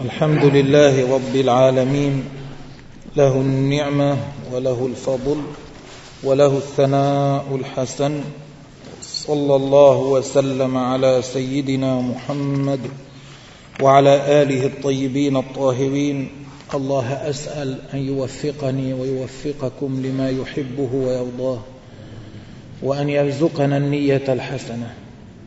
الحمد لله رب العالمين، له النعمة وله الفضل وله الثناء الحسن. صلى الله وسلم على سيدنا محمد وعلى آله الطيبين الطاهرين. الله أسأل أن يوفقني ويوفقكم لما يحبه ويرضاه، وأن يرزقنا النية الحسنة.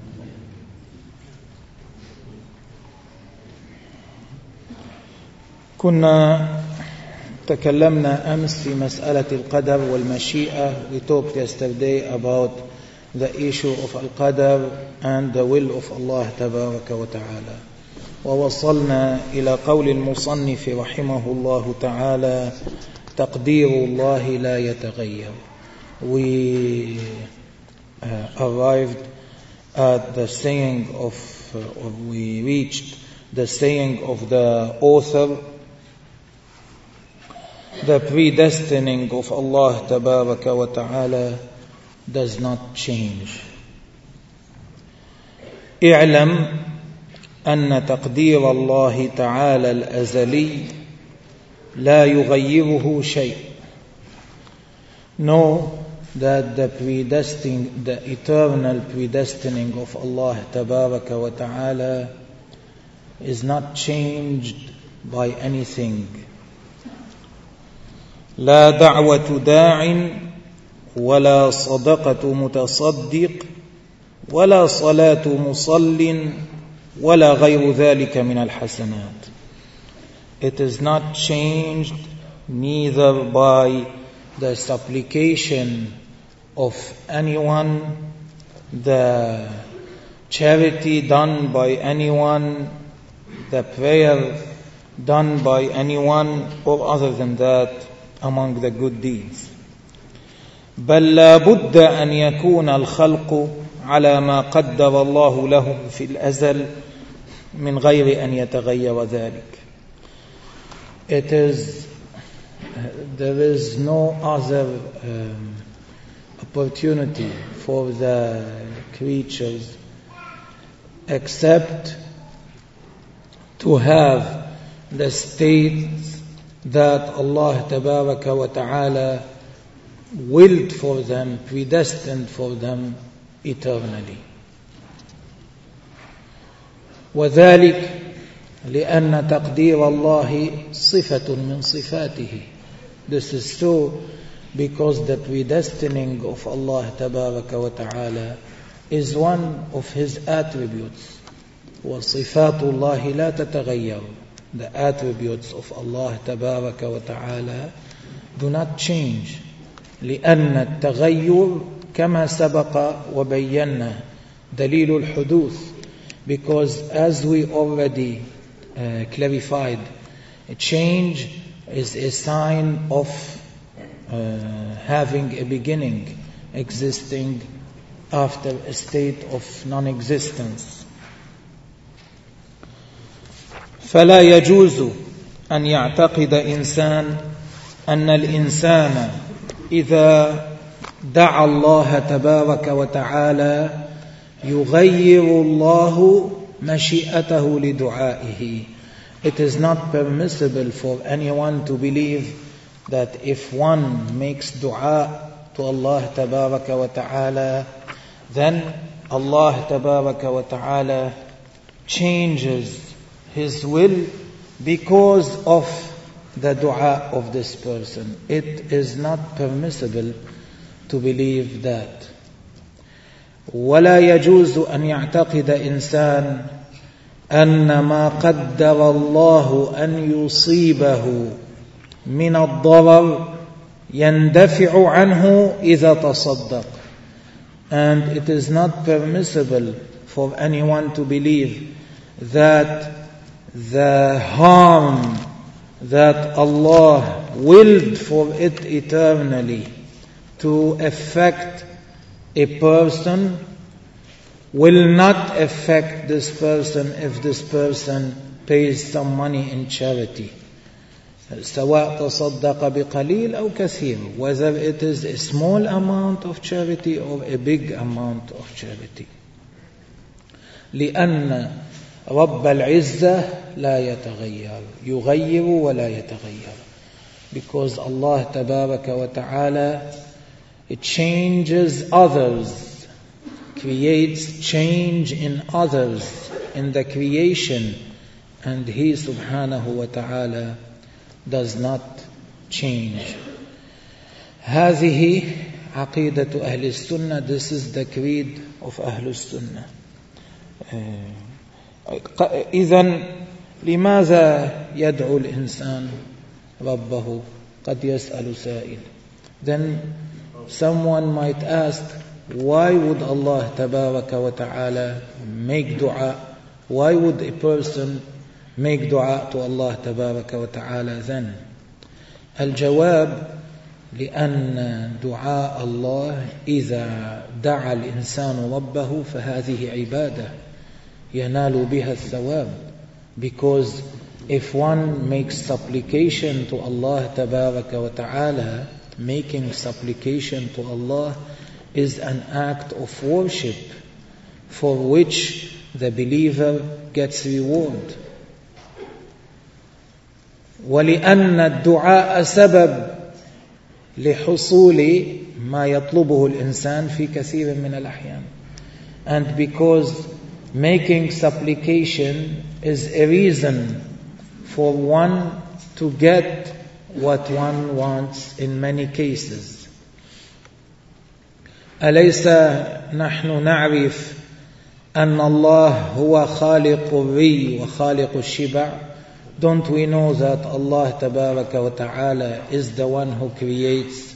كنا تكلمنا أمس في مسألة القدر والمشيئة. We talked yesterday about the issue of القدر and the will of Allah تبارك وتعالى. ووصلنا إلى قول المصنف رحمه الله تعالى: تقدير الله لا يتغير. We arrived at the saying of, or we reached the saying of the author: the predestining of Allah tabaraka wa ta'ala does not change. اعلم أن تقدير الله تعالى الأزلي لا يغيره شيء. Know that the eternal predestining of Allah tabaraka wa ta'ala is not changed by anything. لا دعوة داع ولا صدقة متصدق ولا صلاة مصل ولا غير ذلك من الحسنات. It is not changed neither by the supplication of anyone, the charity done by anyone, the prayer done by anyone, or other than that among the good deeds. بل لا بد أن يكون الخلق على ما قدر الله لهم في الأزل من غير أن يتغير ذلك. There is no other opportunity for the creatures except to have the states that Allah tabaraka wa ta'ala willed for them, predestined for them eternally. وذلك لأن تقدير الله صفة من صفاته. This is so because the predestining of Allah tabaraka wa ta'ala is one of His attributes. وصفات الله لا تتغير. The attributes of Allah تبارك وتعالى do not change. لأن التغير كما سبق وبينا دليل الحدوث. Because as we already clarified, a change is a sign of having a beginning, existing after a state of non-existence. فلا يجوز أن يعتقد إنسان أن الإنسان إذا دعا الله تبارك وتعالى يغير الله مشيئته لدعائه. It is not permissible for anyone to believe that if one makes dua to Allah تبارك وتعالى, then Allah تبارك وتعالى changes His will because of the dua of this person. It is not permissible to believe that. ولا يجوز أن يعتقد إنسان أن ما قدر الله أن يصيبه من الضرر يندفع عنه إذا تصدق. And it is not permissible for anyone to believe that the harm that Allah willed for it eternally to affect a person will not affect this person if this person pays some money in charity. سواء تصدق بقليل أو كثير, whether it is a small amount of charity or a big amount of charity. لأن رب العزة لا يتغير يغير ولا يتغير. Because Allah Tabaraka wa Ta'ala, it changes others, creates change in others, in the creation, and He Subhanahu wa Ta'ala does not change. هذه عقيدة أهل السنة. This is the creed of أهل السنة. إذن لماذا يدعو الإنسان ربه؟ قد يسأل سائل. Then someone might ask, why would Allah Tabaraka wa Ta'ala make dua? Why would a person make dua to Allah Tabaraka wa Ta'ala then? الجواب: لأن دعاء الله إذا دعا الإنسان ربه فهذه عبادة ينال بها الثواب. Because if one makes supplication to Allah Tabaraka wa Ta'ala, making supplication to Allah is an act of worship for which the believer gets reward. ولأن الدعاء سبب لحصول ما يطلبه الإنسان في كثير من الأحيان. And because making supplication is a reason for one to get what one wants in many cases. أليس نحن نعرف أن الله هو خالق الري وخالق الشبع? Don't we know that Allah Tabaraka wa Ta'ala is the one who creates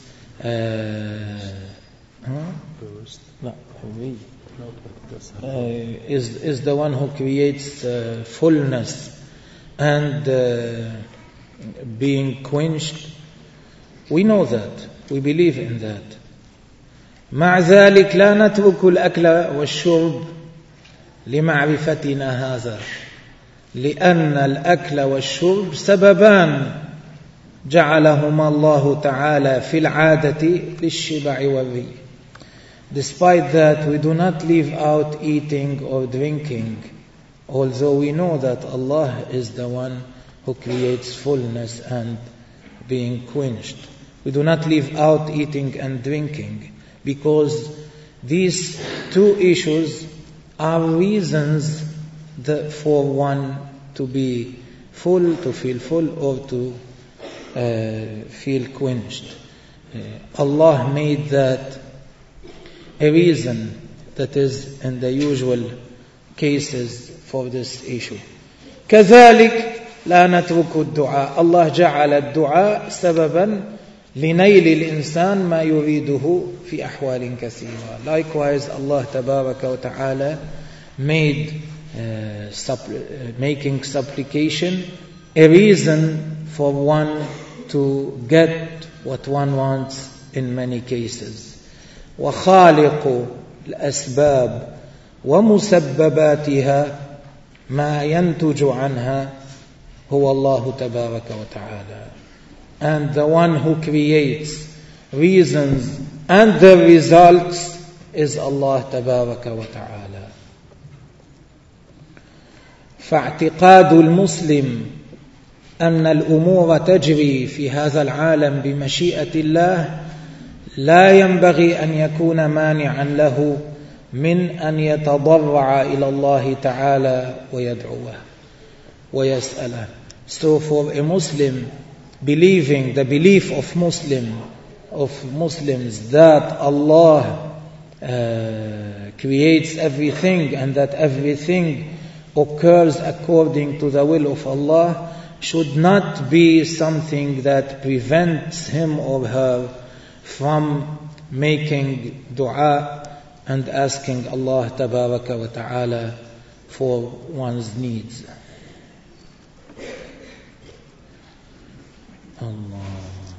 is the one who creates fullness and being quenched? We know that. We believe in that. مع ذلك لا نترك الأكل والشرب لمعرفتنا هذا، لأن الأكل والشرب سببان جعلهما الله تعالى في العادة للشبع والري. Despite that, we do not leave out eating or drinking, although we know that Allah is the one who creates fullness and being quenched. We do not leave out eating and drinking, because these two issues are reasons for one to be full, to feel full, or to feel quenched. Allah made that a reason that is in the usual cases for this issue. كذلك لا نترك الدعاء. Allah جعل الدعاء سببا لنيل الإنسان ما يريده في أحوال كثيرة. Likewise, Allah Tabaraka wa Ta'ala made making supplication a reason for one to get what one wants in many cases. وخالق الأسباب ومسبباتها ما ينتج عنها هو الله تبارك وتعالى. And the one who creates reasons and the results is Allah تبارك وتعالى. فاعتقاد المسلم أن الأمور تجري في هذا العالم بمشيئة الله لا ينبغي أن يكون مانعا له من أن يتضرع إلى الله تعالى ويدعوه ويسأله. So for a Muslim, believing the belief of Muslims that Allah creates everything and that everything occurs according to the will of Allah should not be something that prevents him or her from making dua and asking Allah Tabaraka wa Ta'ala for one's needs. Allah.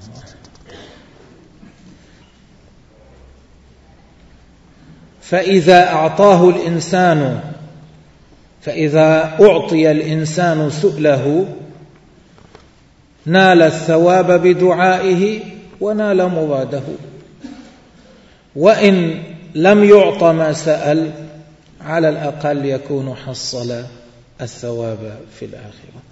فإذا أعطي الإنسان سؤله نال الثواب بدعائه ونال مراده، وإن لم يعط ما سأل على الأقل يكون حصل الثواب في الآخرة.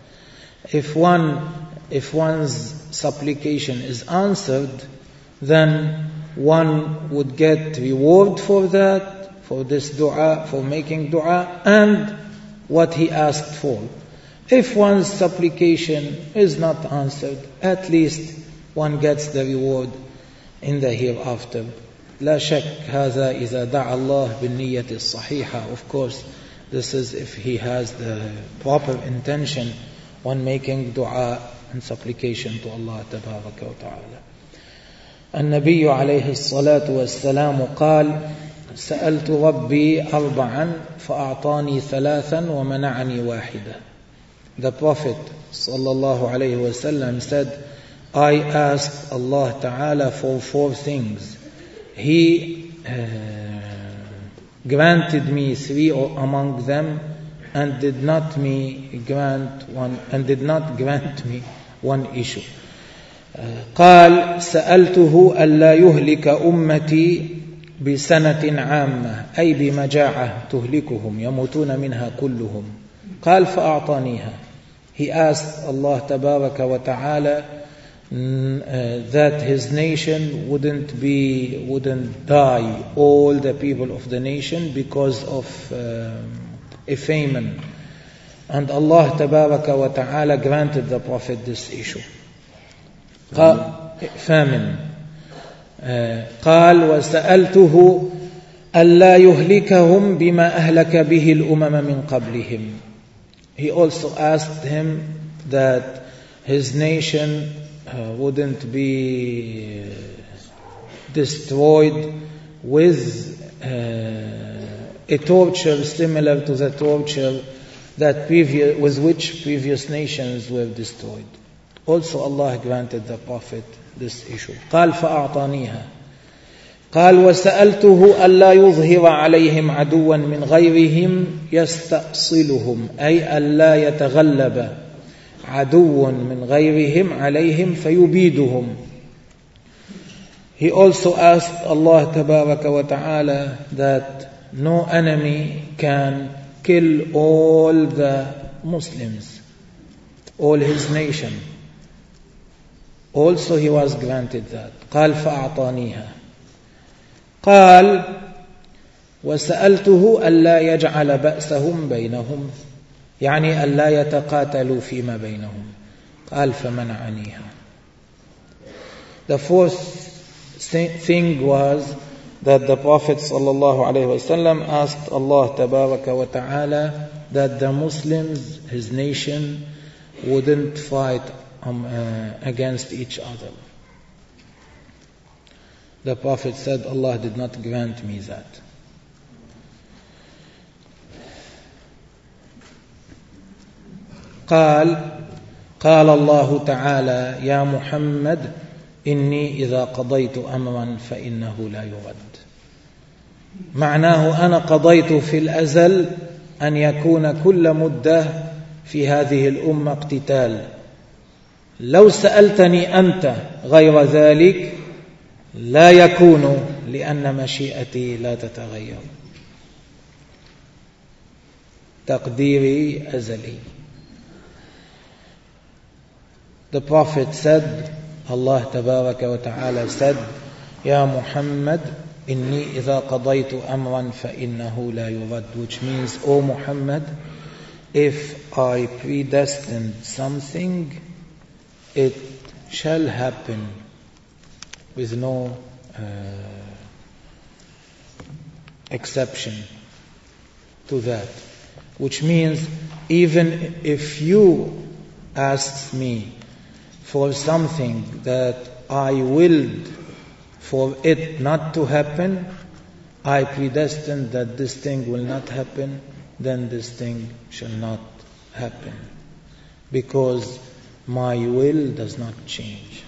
If one's supplication is answered, then one would get reward for that, for this dua, for making dua, and what he asked for. If one's supplication is not answered, at least one gets the reward in the hereafter. لا شك هذا إذا دعا الله بالنية الصحيحة. Of course, this is if he has the proper intention when making dua and supplication to Allah تبارك وتعالى. النبي عليه الصلاة والسلام قال: سألت ربي 4 فأعطاني 3 ومنعني 1. The Prophet sallallahu alayhi wasallam said, I asked Allah Ta'ala for 4 things. He granted me 3 among them and did not grant me 1 issue. قال: سألته ألا يهلك أمتي بسنة عامة أي بمجاعة تهلكهم يموتون منها كلهم. قال: فأعطانيها. He asked Allah Tabaraka wa Ta'ala that his nation wouldn't die, all the people of the nation, because of a famine. And Allah Tabaraka wa Ta'ala granted the Prophet this issue. famine. قال: وسألته ألا يهلكهم بما أهلك به الأمم من قبلهم. He also asked him that his nation wouldn't be destroyed with a torture similar to the torture that with which previous nations were destroyed. Also Allah granted the Prophet this issue. قال: فأعطانيها. قال: وسألته ألا يظهر عليهم عدوا من غيرهم يستأصلهم أي ألا يتغلب عدو من غيرهم عليهم فيبيدهم. He also asked Allah Tabaraka wa Ta'ala that no enemy can kill all the Muslims, all his nation. Also he was granted that. قال: فأعطانيها. قال: وسألته ألا يجعل بأسهم بينهم يعني ألا يتقاتلوا فيما بينهم. قال: فمنعنيها. The fourth thing was that the Prophet ﷺ asked Allah Tabaraka wa Ta'ala that the Muslims, his nation, wouldn't fight against each other. The Prophet said, Allah did not grant me that. قال الله تعالى: يا محمد إني إذا قضيت أمرا فإنه لا يرد. معناه أنا قضيت في الأزل أن يكون كل مدة في هذه الأمة اقتتال. لو سألتني أنت غير ذلك لا يكون لأن مشيئتي لا تتغير. تقديري أزلي. The Prophet said, Allah Tabaraka wa Ta'ala said, Ya Muhammad, inni idha qadaytu amran fa innahu la yurad, which means, O Muhammad, if I predestined something, it shall happen with no exception to that. Which means, even if you asked me for something that I willed for it not to happen, I predestined that this thing will not happen, then this thing shall not happen. Because my will does not change.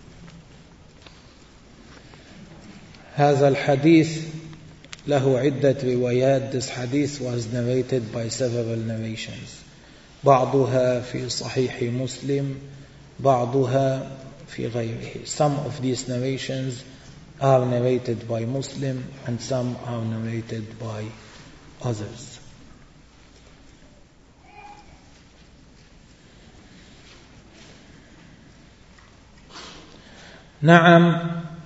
هذا الحديث له عدة روايات. This hadith was narrated by several narrations. بعضها في صحيح مسلم بعضها في غيره. Some of these narrations are narrated by Muslim and some are narrated by others. نعم،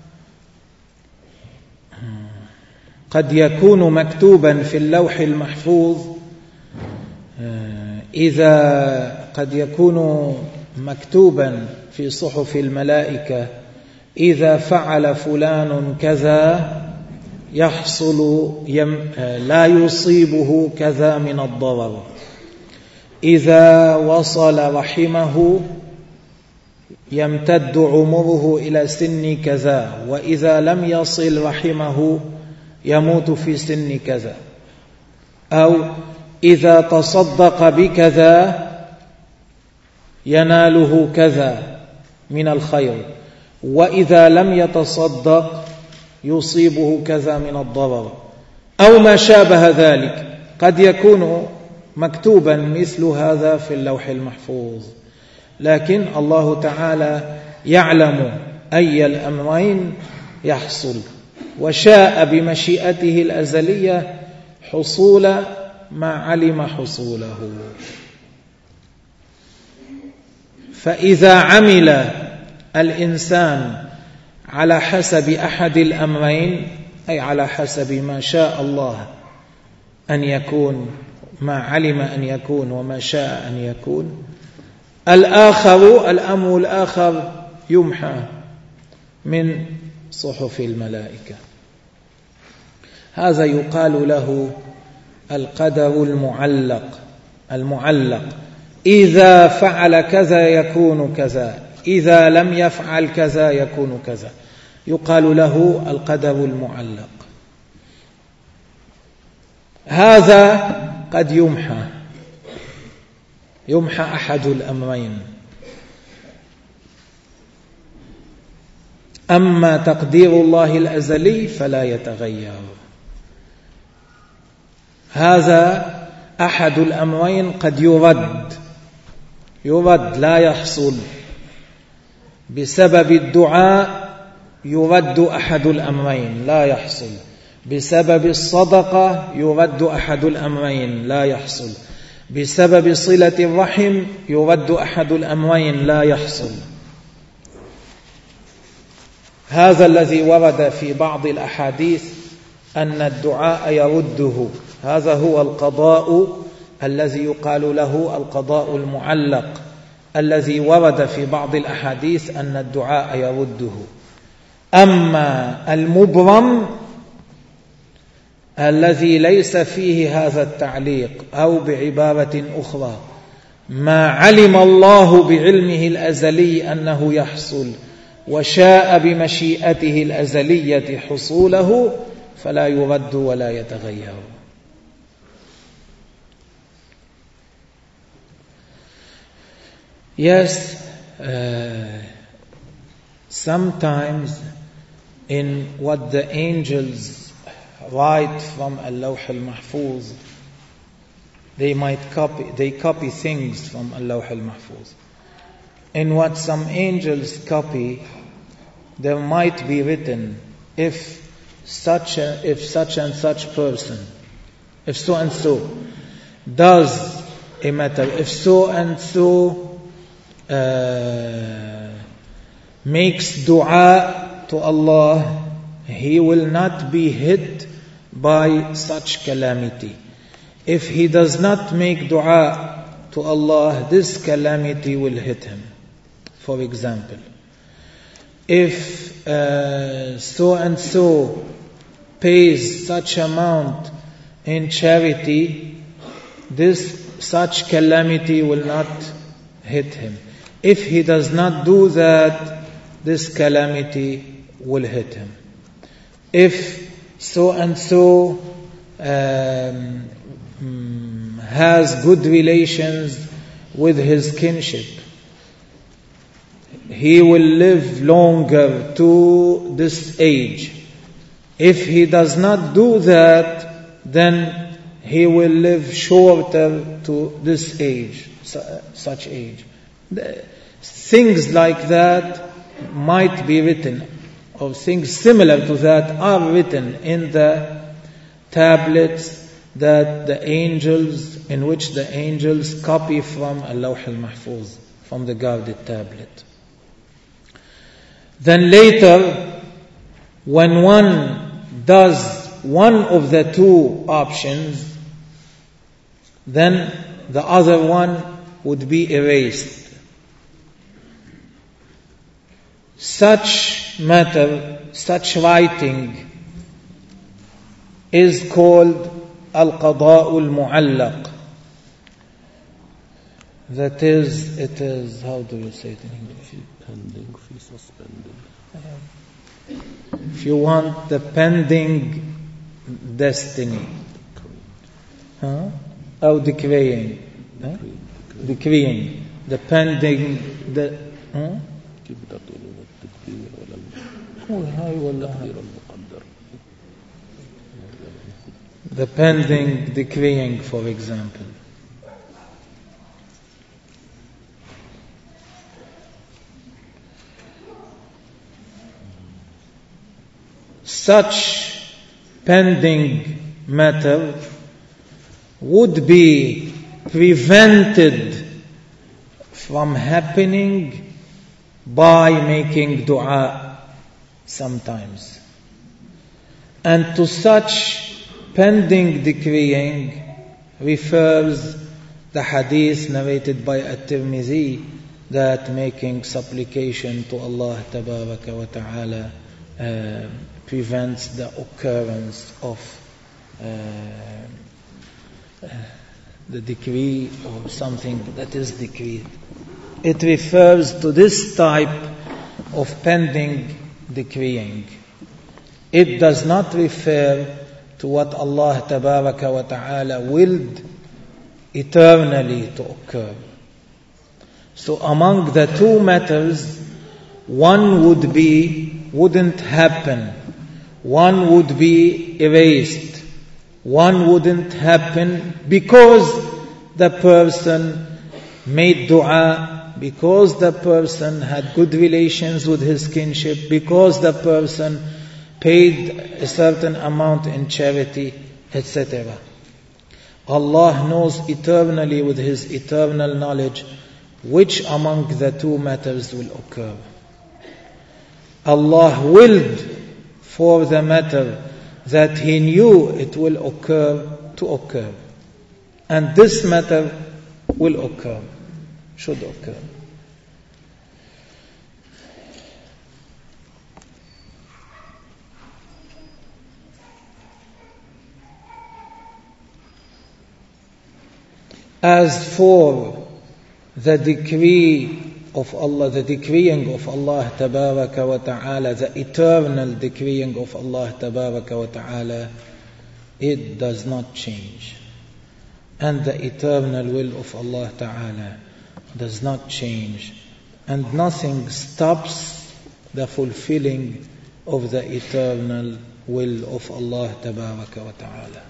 قد يكون مكتوبا في اللوح المحفوظ، قد يكون مكتوبا في صحف الملائكة إذا فعل فلان كذا يحصل لا يصيبه كذا من الضرر، إذا وصل رحمه يمتد عمره إلى سن كذا، وإذا لم يصل رحمه يموت في سن كذا، أو إذا تصدق بكذا يناله كذا من الخير، وإذا لم يتصدق يصيبه كذا من الضرر، أو ما شابه ذلك. قد يكون مكتوبا مثل هذا في اللوح المحفوظ، لكن الله تعالى يعلم أي الأمرين يحصل، وشاء بمشيئته الأزلية حصول ما علم حصوله. فإذا عمل الإنسان على حسب أحد الأمرين، أي على حسب ما شاء الله أن يكون، ما علم أن يكون وما شاء أن يكون، الأمر الآخر يمحى من صحف الملائكة. هذا يقال له القدر المعلق. إذا فعل كذا يكون كذا، إذا لم يفعل كذا يكون كذا، يقال له القدر المعلق. هذا قد يمحى أحد الأمرين. أما تقدير الله الأزلي فلا يتغير. هذا أحد الأمرين قد يرد لا يحصل بسبب الدعاء، يرد أحد الأمرين لا يحصل بسبب الصدقة، يرد أحد الأمرين لا يحصل بسبب صلة الرحم، يرد أحد الأمرين لا يحصل. هذا الذي ورد في بعض الأحاديث أن الدعاء يرده، هذا هو القضاء الذي يقال له القضاء المعلق، الذي ورد في بعض الأحاديث أن الدعاء يرده. أما المبرم الذي ليس فيه هذا التعليق، أو بعبارة أخرى ما علم الله بعلمه الأزلي أنه يحصل وشاء بمشيئته الأزلية حصوله، فلا يرد ولا يتغير. Yes, sometimes in what the angels write from Al-Lawh al-Mahfuz, they copy things from Al-Lawh al-Mahfuz. In what some angels copy, there might be written, if such and such person, if so and so does a matter, if so and so makes dua to Allah, he will not be hit by such calamity. If he does not make dua to Allah, this calamity will hit him. For example, if so and so pays such amount in charity, such calamity will not hit him. If he does not do that, this calamity will hit him. If so and so has good relations with his kinship, he will live longer to this age. If he does not do that, then he will live shorter to this age, such age. Things like that might be written, or things similar to that are written in the tablets that the angels, in which the angels copy from Al-Lawh al-Mahfuz, from the guarded tablet. Then later, when one does one of the two options, then the other one would be erased. Such matter, such writing is called al-qada'ul mu'allaq. That is, it is, how do you say it in English? Pending, suspended. If you want the pending destiny, or decreeing, decreeing, the pending, the pending decreeing, for example. Such pending matter would be prevented from happening by making dua sometimes. And to such pending decreeing refers the hadith narrated by At-Tirmidhi that making supplication to Allah Tabaraka wa Ta'ala prevents the occurrence of the decree or something that is decreed. It refers to this type of pending decreeing. It does not refer to what Allah Tabaraka wa Ta'ala willed eternally to occur. So among the two matters, one wouldn't happen. One would be erased. One wouldn't happen because the person made dua, because the person had good relations with his kinship, because the person paid a certain amount in charity, etc. Allah knows eternally with His eternal knowledge which among the two matters will occur. Allah willed for the matter that He knew it will occur to occur. And this matter will occur, should occur. As for the decree of Allah, the decreeing of Allah Tabaraka wa Ta'ala, the eternal decreeing of Allah Tabaraka wa Ta'ala, it does not change. And the eternal will of Allah Ta'ala does not change. And nothing stops the fulfilling of the eternal will of Allah Tabaraka wa Ta'ala.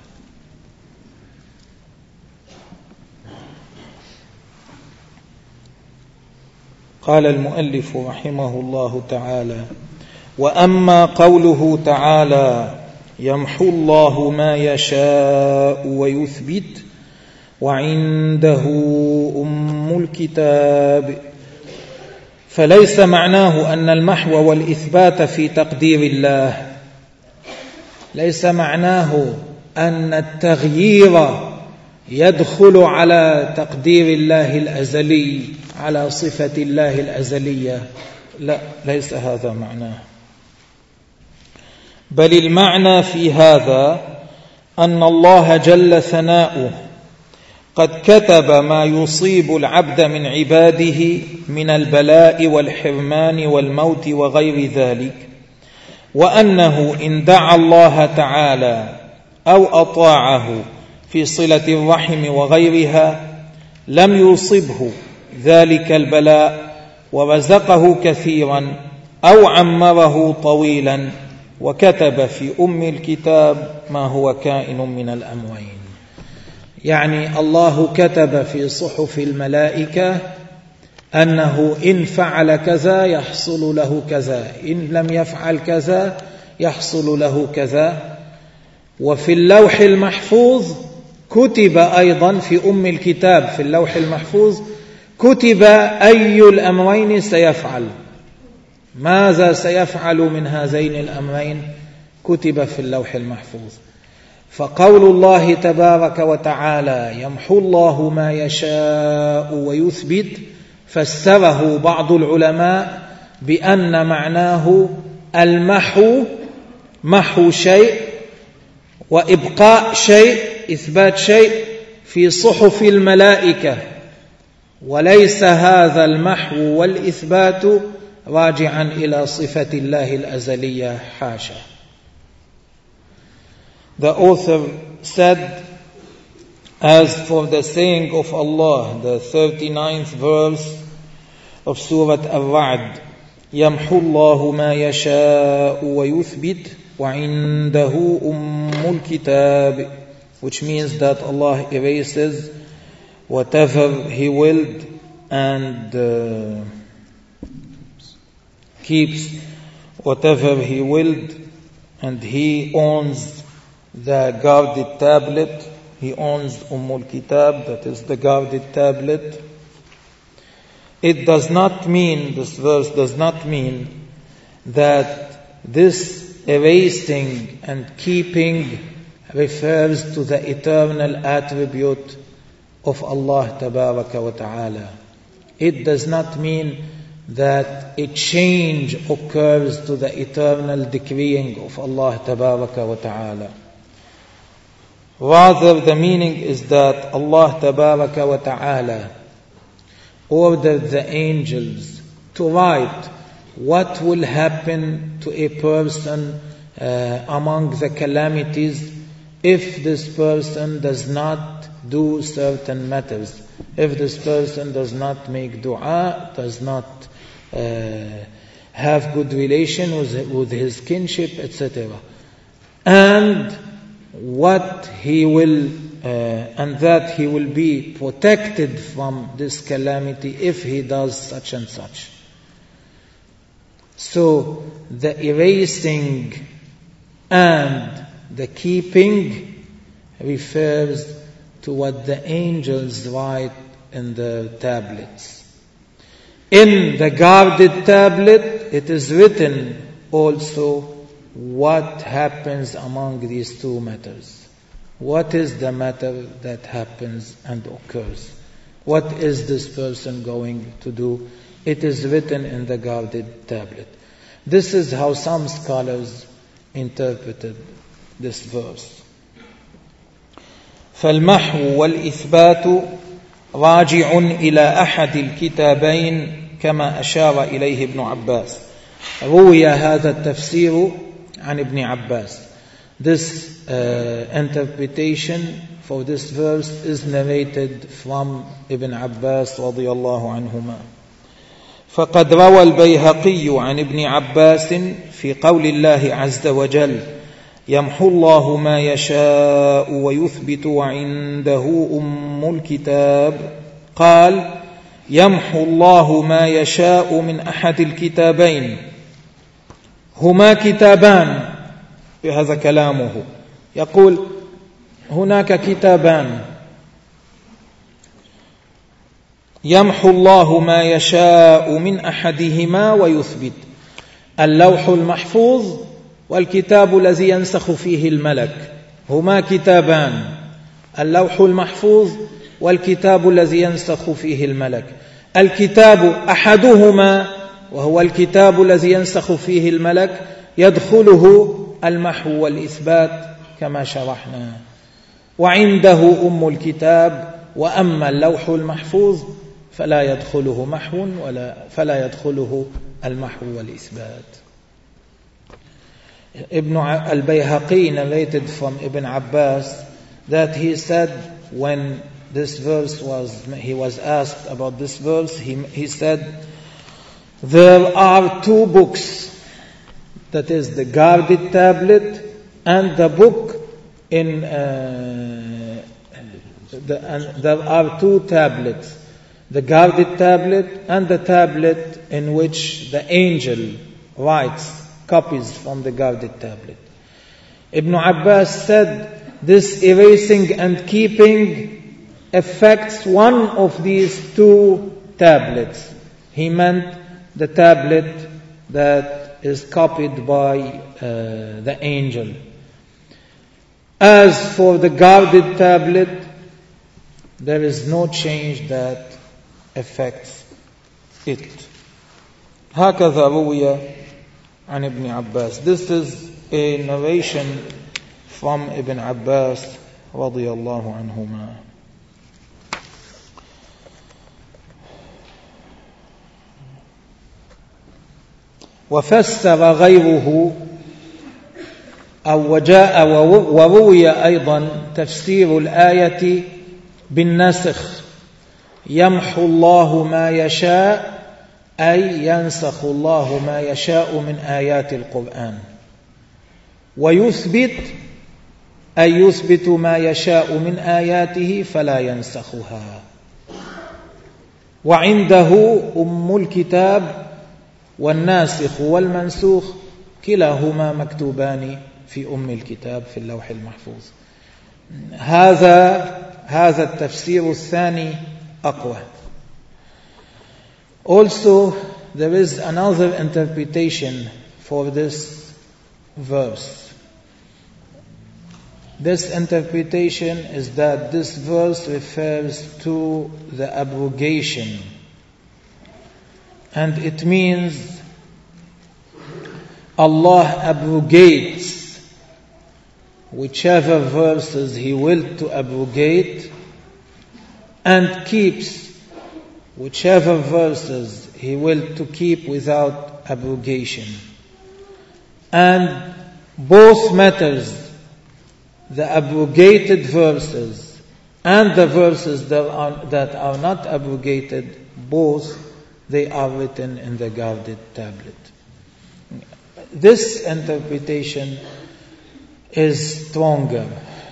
قال المؤلف رحمه الله تعالى: وأما قوله تعالى يمحو الله ما يشاء ويثبت وعنده أم الكتاب، فليس معناه أن المحو والإثبات في تقدير الله، ليس معناه أن التغيير يدخل على تقدير الله الأزلي، على صفة الله الأزلية، لا، ليس هذا معناه. بل المعنى في هذا أن الله جل ثناؤه قد كتب ما يصيب العبد من عباده من البلاء والحرمان والموت وغير ذلك، وأنه إن دعا الله تعالى أو أطاعه في صلة الرحم وغيرها لم يصبه ذلك البلاء ورزقه كثيرا أو عمره طويلا، وكتب في أم الكتاب ما هو كائن من الأموين. يعني الله كتب في صحف الملائكة أنه إن فعل كذا يحصل له كذا، إن لم يفعل كذا يحصل له كذا. وفي اللوح المحفوظ كتب أيضا في أم الكتاب، في اللوح المحفوظ كتب أي الأمرين سيفعل، ماذا سيفعل من هذين الأمرين كتب في اللوح المحفوظ. فقول الله تبارك وتعالى يمحو الله ما يشاء ويثبت فسره بعض العلماء بأن معناه المحو، محو شيء وإبقاء شيء، إثبات شيء في صحف الملائكة، وليس هذا المحو والإثبات راجعا إلى صفة الله الأزلية، حاشا. The author said, as for the saying of Allah, the 39th verse of Surah Al-Ra'd, يَمْحُ اللَّهُ مَا يَشَاءُ وَيُثْبِتُ وَعِنْدَهُ أُمُّ الْكِتَابِ, which means that Allah erases whatever He willed and keeps whatever He willed, and He owns the guarded tablet. He owns Ummul Kitab, that is the guarded tablet. It does not mean, this verse does not mean that this erasing and keeping refers to the eternal attribute of Allah Tabaraka wa Ta'ala. It does not mean that a change occurs to the eternal decreeing of Allah Tabaraka wa Ta'ala. Rather, the meaning is that Allah Tabaraka wa Ta'ala ordered the angels to write what will happen to a person among the calamities if this person does not do certain matters, if this person does not make dua, does not have good relation with his kinship, etc. And what he will, and that he will be protected from this calamity if he does such and such. So the erasing and the keeping refers to what the angels write in the tablets. In the guarded tablet, it is written also what happens among these two matters. What is the matter that happens and occurs? What is this person going to do? It is written in the guarded tablet. This is how some scholars interpreted this verse. فالمحو والإثبات راجع إلى أحد الكتابين كما أشار إليه ابن عباس. روي هذا التفسير عن ابن عباس. This interpretation for this verse is narrated from Ibn Abbas رضي الله عنهما. فقد روى البيهقي عن ابن عباس في قول الله عز وجل يمحو الله ما يشاء ويثبت وعنده أم الكتاب قال يمحو الله ما يشاء من أحد الكتابين هما كتابان. بهذا كلامه يقول هناك كتابان يمحو الله ما يشاء من أحدهما ويثبت، اللوح المحفوظ والكتاب الذي ينسخ فيه الملك، هما كتابان، اللوح المحفوظ والكتاب الذي ينسخ فيه الملك. الكتاب أحدهما وهو الكتاب الذي ينسخ فيه الملك يدخله المحو والإثبات كما شرحنا، وعنده أم الكتاب، وأما اللوح المحفوظ فلا يدخله محو فلا يدخله المحو والإثبات. Ibn al-Bayhaqi narrated from Ibn Abbas that he said when this verse he was asked about this verse, he said, there are two books, that is the guarded tablet and the book in, there are two tablets, the guarded tablet and the tablet in which the angel writes copies from the guarded tablet. Ibn Abbas said this erasing and keeping affects one of these two tablets. He meant the tablet that is copied by the angel. As for the guarded tablet, there is no change that affects it. هكذا روي عن ابن عباس. This is a narration from Ibn Abbas رضي الله عنهما. وفسر غيره أو وجاء وروي أيضا تفسير الآية بالنسخ يمحو الله ما يشاء أي ينسخ الله ما يشاء من آيات القرآن ويثبت أي يثبت ما يشاء من آياته فلا ينسخها. وعنده أم الكتاب والناسخ والمنسوخ كلاهما مكتوبان في أم الكتاب في اللوح المحفوظ. هذا التفسير الثاني أقوى. Also, there is another interpretation for this verse. This interpretation is that this verse refers to the abrogation, and it means Allah abrogates whichever verses He willed to abrogate and keeps whichever verses He willed to keep without abrogation. And both matters, the abrogated verses and the verses that are not abrogated, both they are written in the guarded tablet. This interpretation is stronger.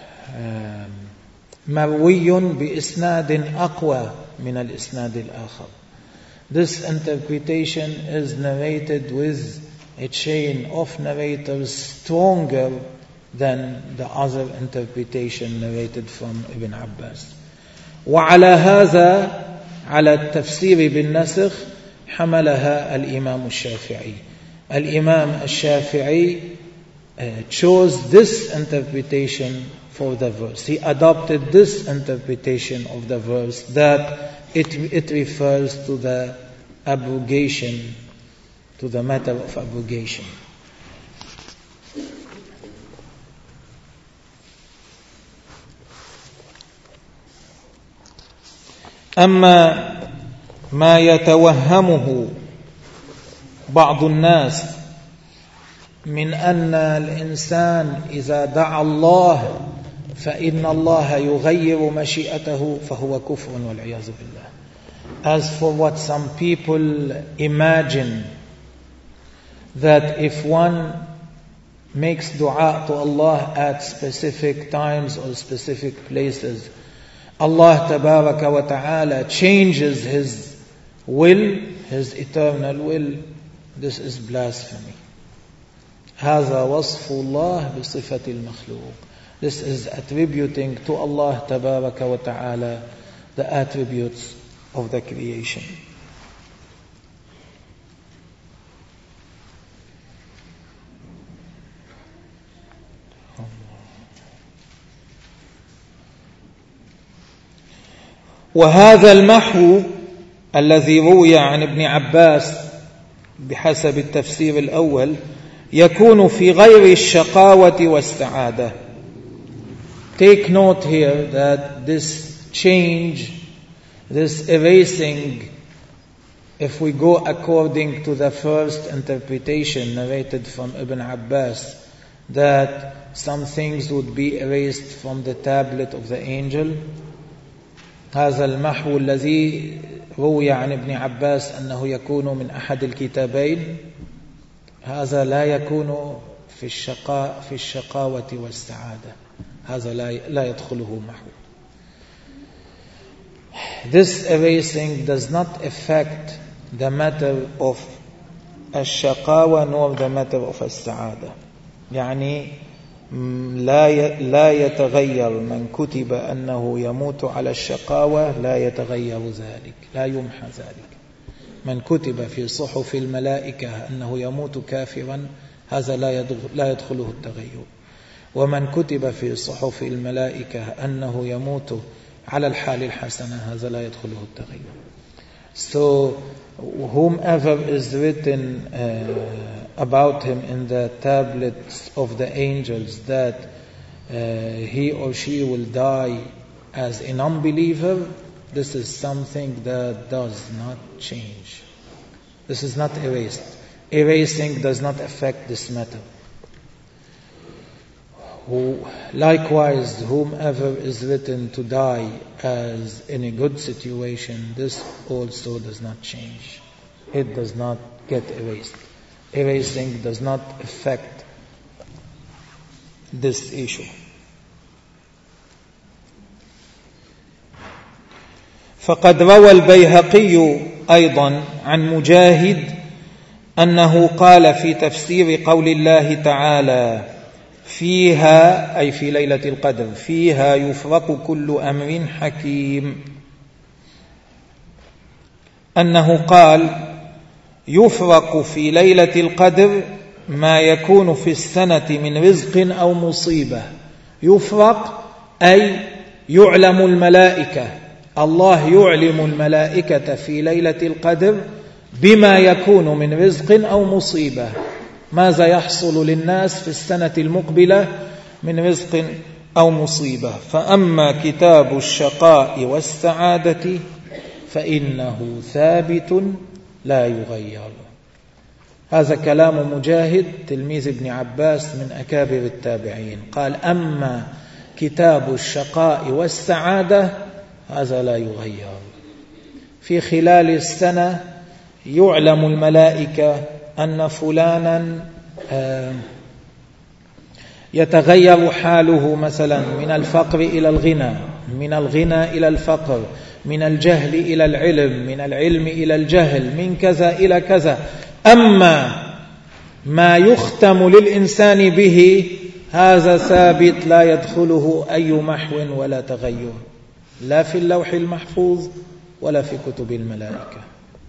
مروي بإسناد أقوى من الإسناد الآخر. This interpretation is narrated with a chain of narrators stronger than the other interpretation narrated from Ibn Abbas. وعلى هذا على التفسير بالنسخ حملها الإمام الشافعي. الإمام الشافعي chose this interpretation for the verse. He adopted this interpretation of the verse that it refers to the abrogation, to the matter of abrogation. أما ما يتوهمه بعض الناس من أن الإنسان إذا دعا الله فإن الله يغير مشيئته فهو كفر والعياذ بالله. As for what some people imagine, that if one makes dua to Allah at specific times or specific places, Allah tabaraka wa ta'ala changes His will, His eternal will, this is blasphemy. هذا وصف الله بصفة المخلوق. This is attributing to Allah tabaraka wa ta'ala the attributes of the creation. وهذا المحو الذي روي عن ابن عباس بحسب التفسير الأول يكون في غير الشقاوة والسعادة. Take note here that this change, this erasing, if we go according to the first interpretation narrated from Ibn Abbas, that some things would be erased from the tablet of the angel. هذا المحو الذي روي عن ابن عباس أنه يكون من أحد الكتابين، هذا لا يكون في الشقاوة والسعادة، هذا لا يدخله محو. This erasing does not affect the matter of الشقاوة nor the matter of السعادة. يعني لا يتغير من كتب أنه يموت على الشقاوة، لا يتغير ذلك، لا يمحى ذلك. من كتب في صحف الملائكة أنه يموت كافرا هذا لا يدخله التغير، ومن كتب في صحف الملائكة أنه يموت على الحال الحسنة هذا لا يدخله التغير. So whomever is written about him in the tablets of the angels that he or she will die as an unbeliever, this is something that does not change. This is not erased. Erasing does not affect this matter. Likewise, whomever is written to die as in a good situation, this also does not change. It does not get erased. Erasing does not affect this issue. فقد روى البيهقي أيضا عن مجاهد أنه قال في تفسير قول الله تعالى فيها أي في ليلة القدر فيها يفرق كل أمر حكيم، أنه قال يفرق في ليلة القدر ما يكون في السنة من رزق أو مصيبة. يفرق أي يعلم الملائكة، الله يعلم الملائكة في ليلة القدر بما يكون من رزق أو مصيبة، ماذا يحصل للناس في السنة المقبلة من رزق أو مصيبة. فأما كتاب الشقاء والسعادة فإنه ثابت لا يغير. هذا كلام مجاهد تلميذ ابن عباس من أكابر التابعين، قال أما كتاب الشقاء والسعادة هذا لا يغير. في خلال السنة يعلم الملائكة أن فلانا يتغير حاله مثلا من الفقر إلى الغنى، من الغنى إلى الفقر، من الجهل إلى العلم، من العلم إلى الجهل، من كذا إلى كذا. أما ما يختم للإنسان به هذا ثابت لا يدخله أي محو ولا تغير، لا في اللوح المحفوظ ولا في كتب الملائكة.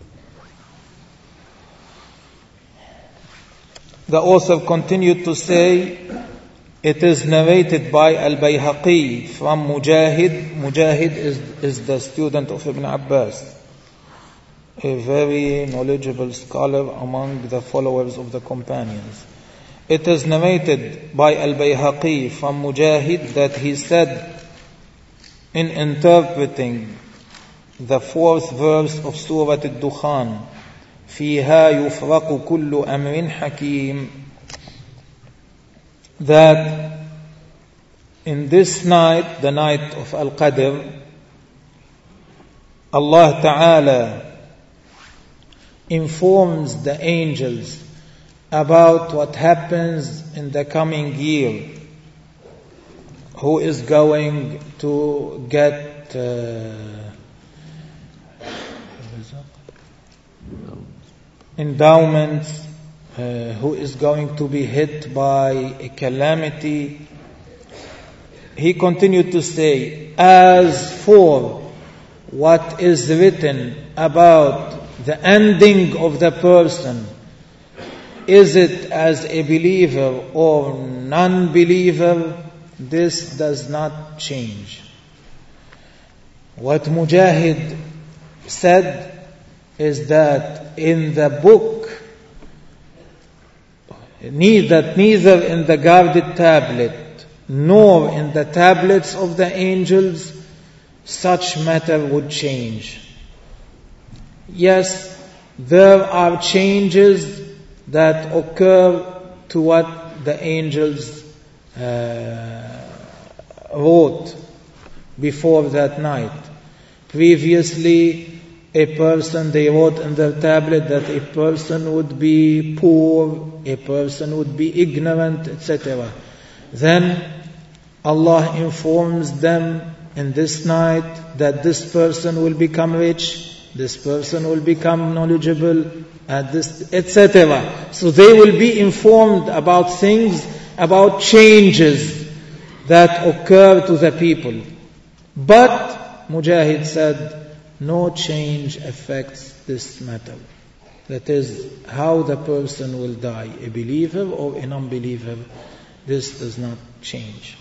The author continued to say, it is narrated by Al-Bayhaqi from Mujahid. Mujahid is the student of Ibn Abbas, a very knowledgeable scholar among the followers of the companions. It is narrated by Al-Bayhaqi from Mujahid that he said, in interpreting the 4th verse of Surah Al-Dukhan, فيها يفرق كل أمر حكيم, that in this night, the night of Al-Qadr, Allah Ta'ala informs the angels about what happens in the coming year, who is going to get endowments, who is going to be hit by a calamity. He continued to say, as for what is written about the ending of the person, is it as a believer or non-believer, this does not change. What Mujahid said is that in the book, neither in the guarded tablet nor in the tablets of the angels such matter would change. Yes, there are changes that occur to what the angels wrote before that night. Previously, they wrote in their tablet that a person would be poor, a person would be ignorant, etc. Then Allah informs them in this night that this person will become rich, this person will become knowledgeable, etc. So they will be informed about things, about changes that occur to the people. But Mujahid said, no change affects this matter. That is, how the person will die, a believer or a non-believer, this does not change.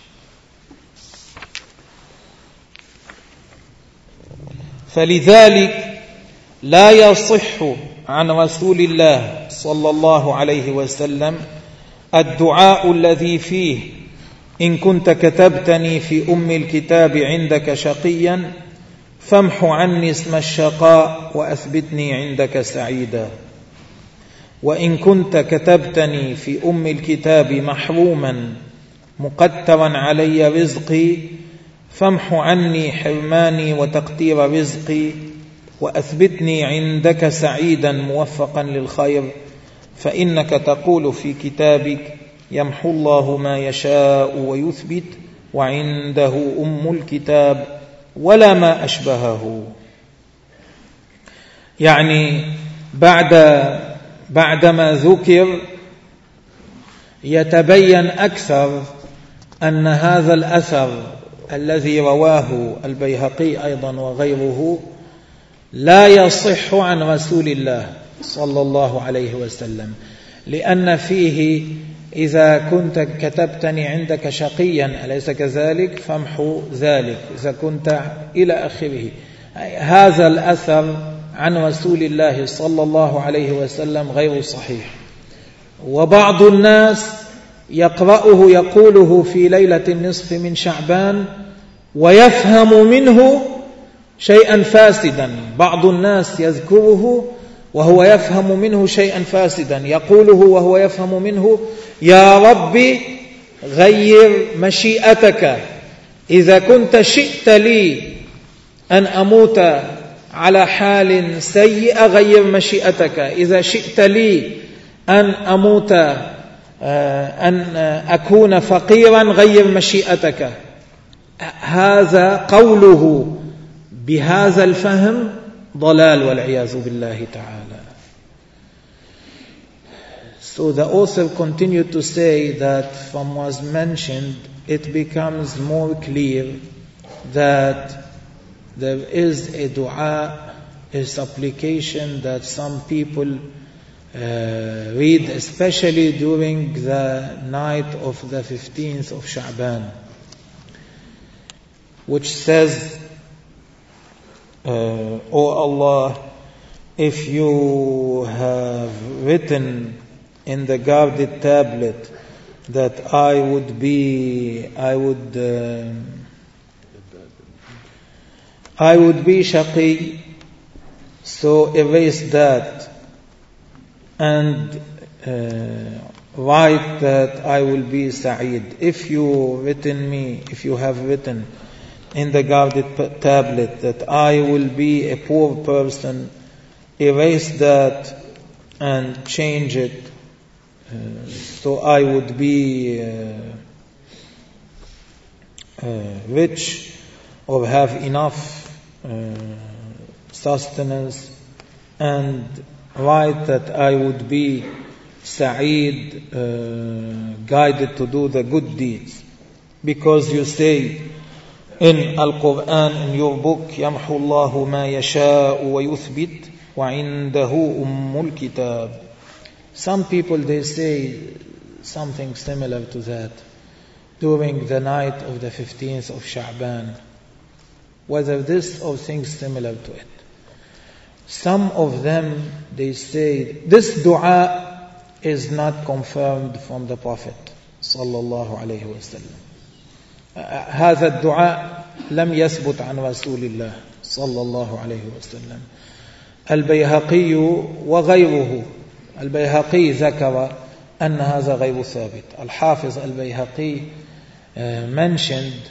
فلذلك لا يصح عن رسول الله صلى الله عليه وسلم الدعاء الذي فيه إن كنت كتبتني في أم الكتاب عندك شقيا فامح عني اسم الشقاء وأثبتني عندك سعيدا، وإن كنت كتبتني في أم الكتاب محروما مقترا علي رزقي فامح عني حرماني وتقتير رزقي وأثبتني عندك سعيدا موفقا للخير، فإنك تقول في كتابك يمحو الله ما يشاء ويثبت وعنده أم الكتاب ولا ما أشبهه. يعني بعدما ذكر يتبين أكثر أن هذا الأثر الذي رواه البيهقي أيضا وغيره لا يصح عن رسول الله صلى الله عليه وسلم، لأن فيه إذا كنت كتبتني عندك شقيا أليس كذلك فامحو ذلك، إذا كنت إلى آخره. هذا الأثر عن رسول الله صلى الله عليه وسلم غير صحيح، وبعض الناس يقرأه يقوله في ليلة النصف من شعبان ويفهم منه شيئا فاسدا. بعض الناس يذكره وهو يفهم منه شيئا فاسدا، يقوله وهو يفهم منه يا ربي غير مشيئتك، إذا كنت شئت لي أن أموت على حال سيئة غير مشيئتك، إذا شئت لي أن أموت أن أكون فقيرا غير مشيئتك. هذا قوله بهذا الفهم ضلال والعياذ بالله تعالى. So the author continued to say that from what was mentioned it becomes more clear that there is a dua, a supplication that some people read, especially during the night of the 15th of Sha'ban, which says, O Allah, if you have written in the guarded tablet that I would be shaqi, so erase that and write that I will be sa'id. If you have written in the guarded tablet that I will be a poor person, erase that and change it so I would be rich or have enough sustenance, and write that I would be sa'id, guided to do the good deeds. Because you say in Al-Quran, in your book, يَمْحُ اللَّهُ مَا يَشَاءُ وَيُثْبِتْ وَعِنْدَهُ أُمُّ الْكِتَابِ. Some people, they say something similar to that during the night of the 15th of Sha'ban, whether this or things similar to it. Some of them, they say this dua is not confirmed from the Prophet sallallahu alaihi wasallam. هذا الدعاء لم يثبت عن رسول الله صلى الله عليه وسلم. البيهقي وغيره، البيهقي ذكر أن هذا غير ثابت. الحافظ البيهقي mentioned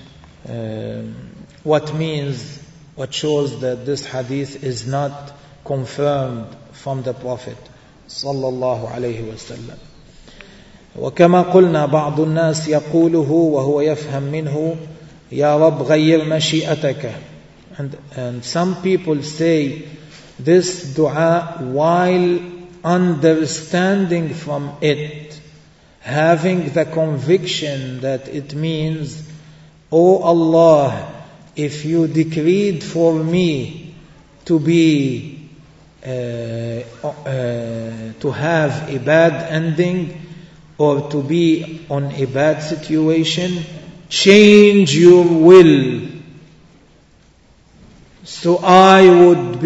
what shows that this hadith is not confirmed from the Prophet صلى الله عليه وسلم. وكما قلنا بعض الناس يقوله وهو يفهم منه يا رب غير مشيئتك, and some people say this dua while understanding from it, having the conviction that it means, O Allah, if you decreed for me to be to have a bad ending or to be on a bad situation, change your will. So I would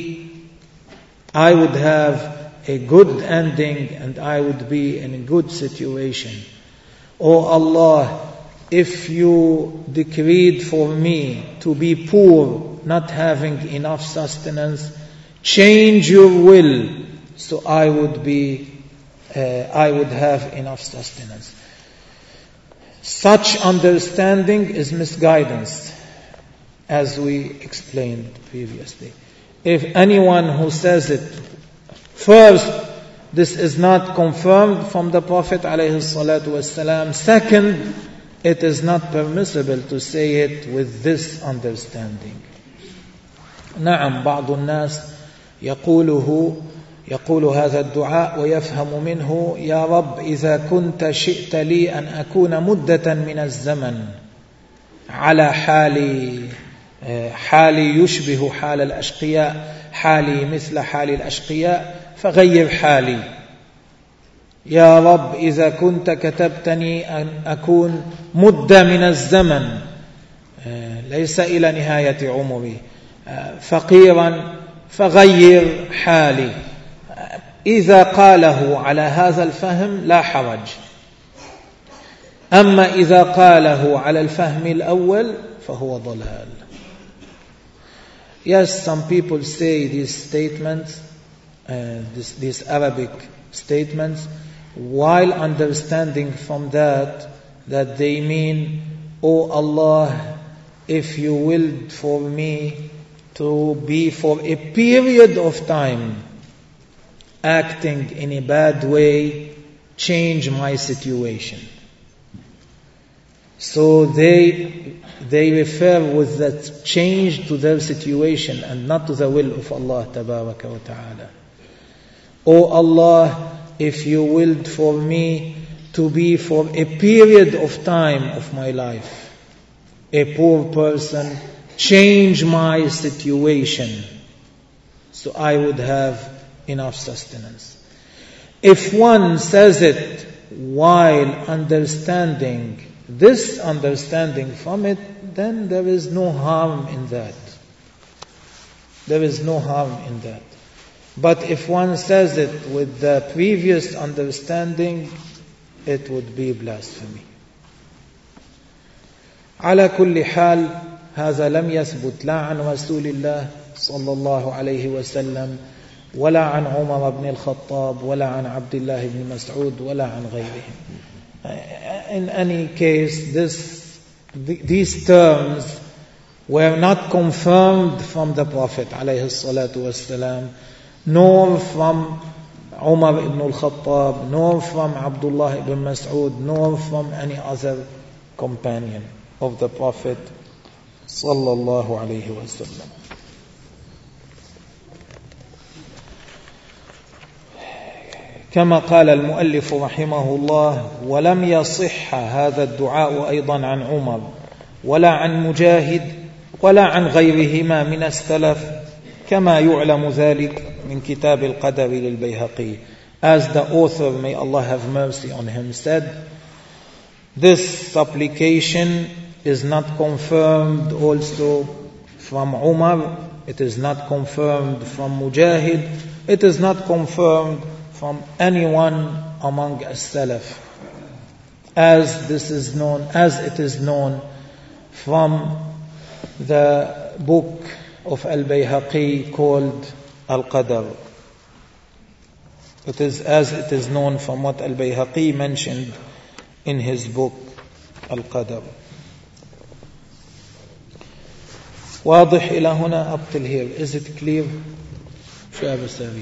have a good ending and I would be in a good situation. O Allah, if you decreed for me to be poor, not having enough sustenance, change your will so I would have enough sustenance. Such understanding is misguidance, as we explained previously. If anyone who says it, first, this is not confirmed from the Prophet ﷺ. Second, it is not permissible to say it with this understanding. نعم بعض الناس يقول هذا الدعاء ويفهم منه يا رب إذا كنت شئت لي أن أكون مدة من الزمن على حالي يشبه حال الأشقياء، حالي مثل حال الأشقياء، فغير حالي. يا رب إذا كنت كتبتني أن أكون مدة من الزمن ليس إلى نهاية عمري فقيرا، فغير حالي. إذا قاله على هذا الفهم لا حرج. أما إذا قاله على الفهم الأول فهو ضلال. Yes, some people say these statements, these Arabic statements, while understanding from that they mean, O Allah, if you willed for me to be for a period of time acting in a bad way, change my situation. So they refer with that change to their situation and not to the will of Allah Tabaraka wa Ta'ala. O Allah, if you willed for me to be for a period of time of my life a poor person, change my situation so I would have enough sustenance. If one says it while understanding this understanding from it, then there is no harm in that. There is no harm in that. But if one says it with the previous understanding, it would be blasphemy. على كل حال هذا لم يثبت لا عن رسول الله صلى الله عليه وسلم ولا عن عمر بن الخطاب ولا عن عبد الله بن مسعود ولا عن غيرهم. In any case, these terms were not confirmed from the Prophet ﷺ, nor from Umar ibn al-Khattab, nor from Abdullah ibn Mas'ud, nor from any other companion of the Prophet sallallahu alayhi wa sallam. كما قال المؤلف رحمه الله ولم يصح هذا الدعاء أيضا عن عمر ولا عن مجاهد ولا عن غيرهما من السلف كما يعلم ذلك من كتاب القدر للبيهقي. As the author, may Allah have mercy on him, said, this supplication is not confirmed also from Umar, it is not confirmed from Mujahid, it is not confirmed from anyone among as-Salaf, as it is known from the book of Al-Bayhaqi called Al-Qadr. It is as it is known from what Al-Bayhaqi mentioned in his book Al-Qadr. واضح إلى هنا up till here. Is it clear؟ شاب سريع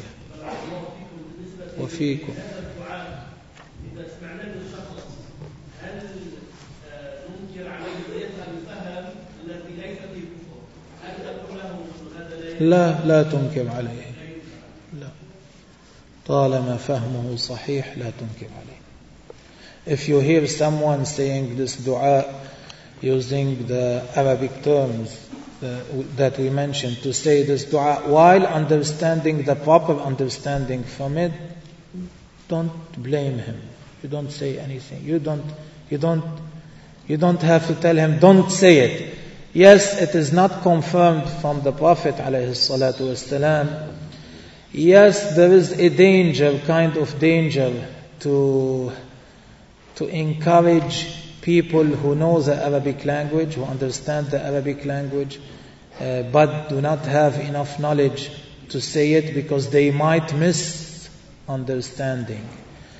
وفيكم. إذا سمعنا بالشخص هل ننكر عليه يفهم الفهم الذي ليس فيه كفر؟ هل نقول له هذا لا تنكر عليه، لا، طالما فهمه صحيح لا تنكر عليه. If you hear someone saying this dua using the Arabic terms that we mentioned, to say this dua while understanding the proper understanding from it, don't blame him. You don't say anything. You don't have to tell him, don't say it. Yes, it is not confirmed from the Prophet ﷺ. Yes, there is a danger, kind of danger, to encourage people who know the Arabic language, who understand the Arabic language, but do not have enough knowledge to say it, because they might misunderstand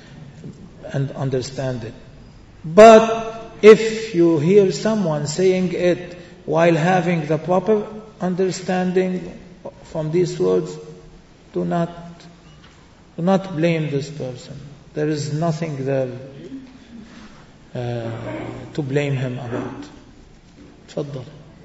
it. But if you hear someone saying it while having the proper understanding from these words, do not blame this person. There is nothing there to blame him about. تفضل.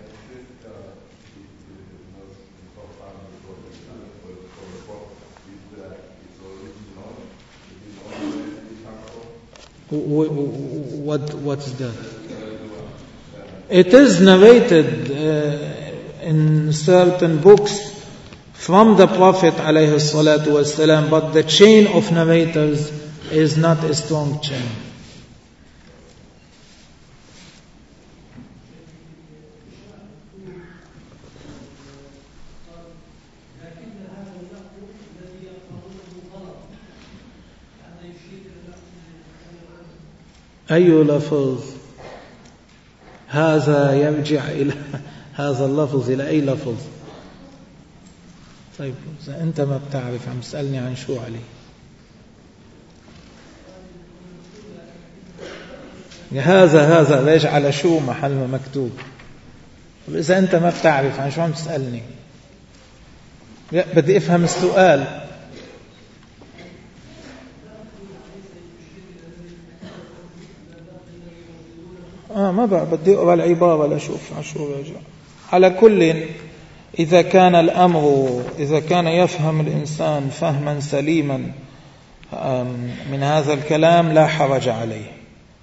What's that? It is narrated in certain books from the Prophet ﷺ, but the chain of narrators is not a strong chain. أي لفظ هذا يرجع إلى هذا اللفظ؟ إلى أي لفظ؟ طيب إذا أنت ما بتعرف عم تسألني عن شو علي؟ هذا ليش على شو محل ما مكتوب؟ إذا أنت ما بتعرف عن شو عم تسألني؟ بدي أفهم السؤال. ما بقى بدي أقرأ العبارة لأشوف عشو راجع. على كل، إذا كان الأمر، إذا كان يفهم الإنسان فهما سليما من هذا الكلام لا حرج عليه.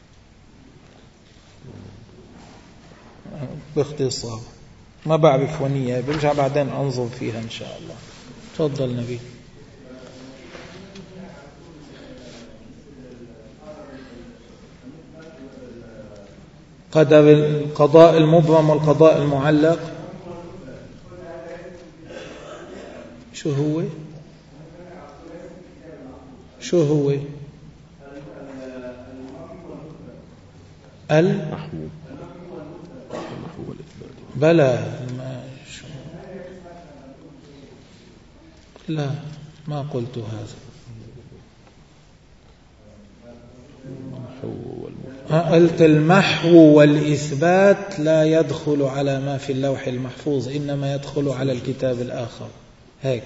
باختصار ما بعرف ونية، برجع بعدين أنظر فيها إن شاء الله. تفضل نبي. القضاء المبرم والقضاء المعلق شو هو؟ المحو بلى لا ما قلت هذا. قلت المحو والإثبات لا يدخل على ما في اللوح المحفوظ، إنما يدخل على الكتاب الآخر. هيك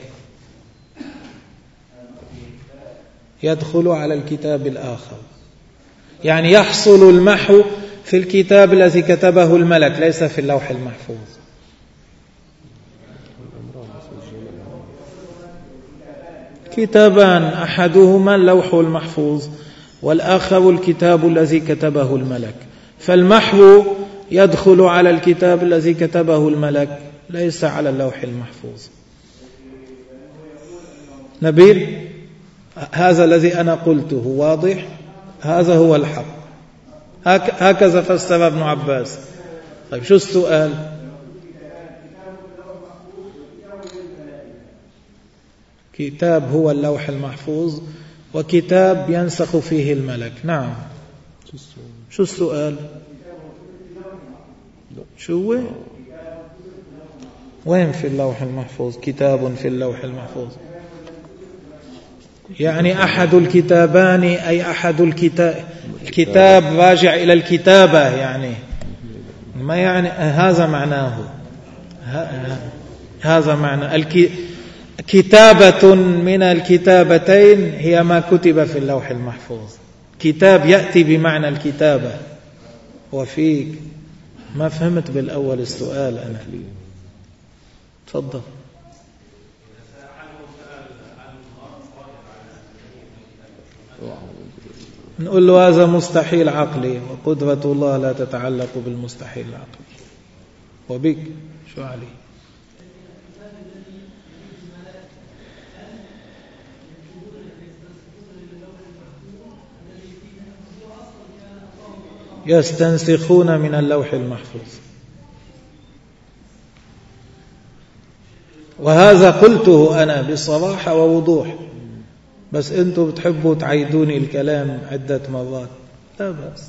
يدخل على الكتاب الآخر، يعني يحصل المحو في الكتاب الذي كتبه الملك، ليس في اللوح المحفوظ. كتابان، أحدهما اللوح المحفوظ والآخر الكتاب الذي كتبه الملك، فالمحو يدخل على الكتاب الذي كتبه الملك، ليس على اللوح المحفوظ. نبيل، هذا الذي أنا قلته واضح؟ هذا هو الحق، هكذا فسر ابن عباس. طيب شو السؤال؟ كتاب هو اللوح المحفوظ، وكتاب ينسخ فيه الملك. نعم. شو السؤال؟ شو وين في اللوح المحفوظ؟ كتاب في اللوح المحفوظ يعني أحد الكتابان، أي أحد الكتاب راجع إلى الكتابة، يعني ما يعني هذا معناه. هذا معنى كتابة من الكتابتين هي ما كتب في اللوح المحفوظ. كتاب يأتي بمعنى الكتابة. وفيك ما فهمت بالأول السؤال أنا. تفضل. نقول له هذا مستحيل عقلي، وقدرة الله لا تتعلق بالمستحيل العقلي. وبك شو عليه؟ يستنسخون من اللوح المحفوظ. وهذا قلته أنا بصراحة ووضوح، بس أنتم بتحبوا تعيدوني الكلام عدة مرات، لا بأس.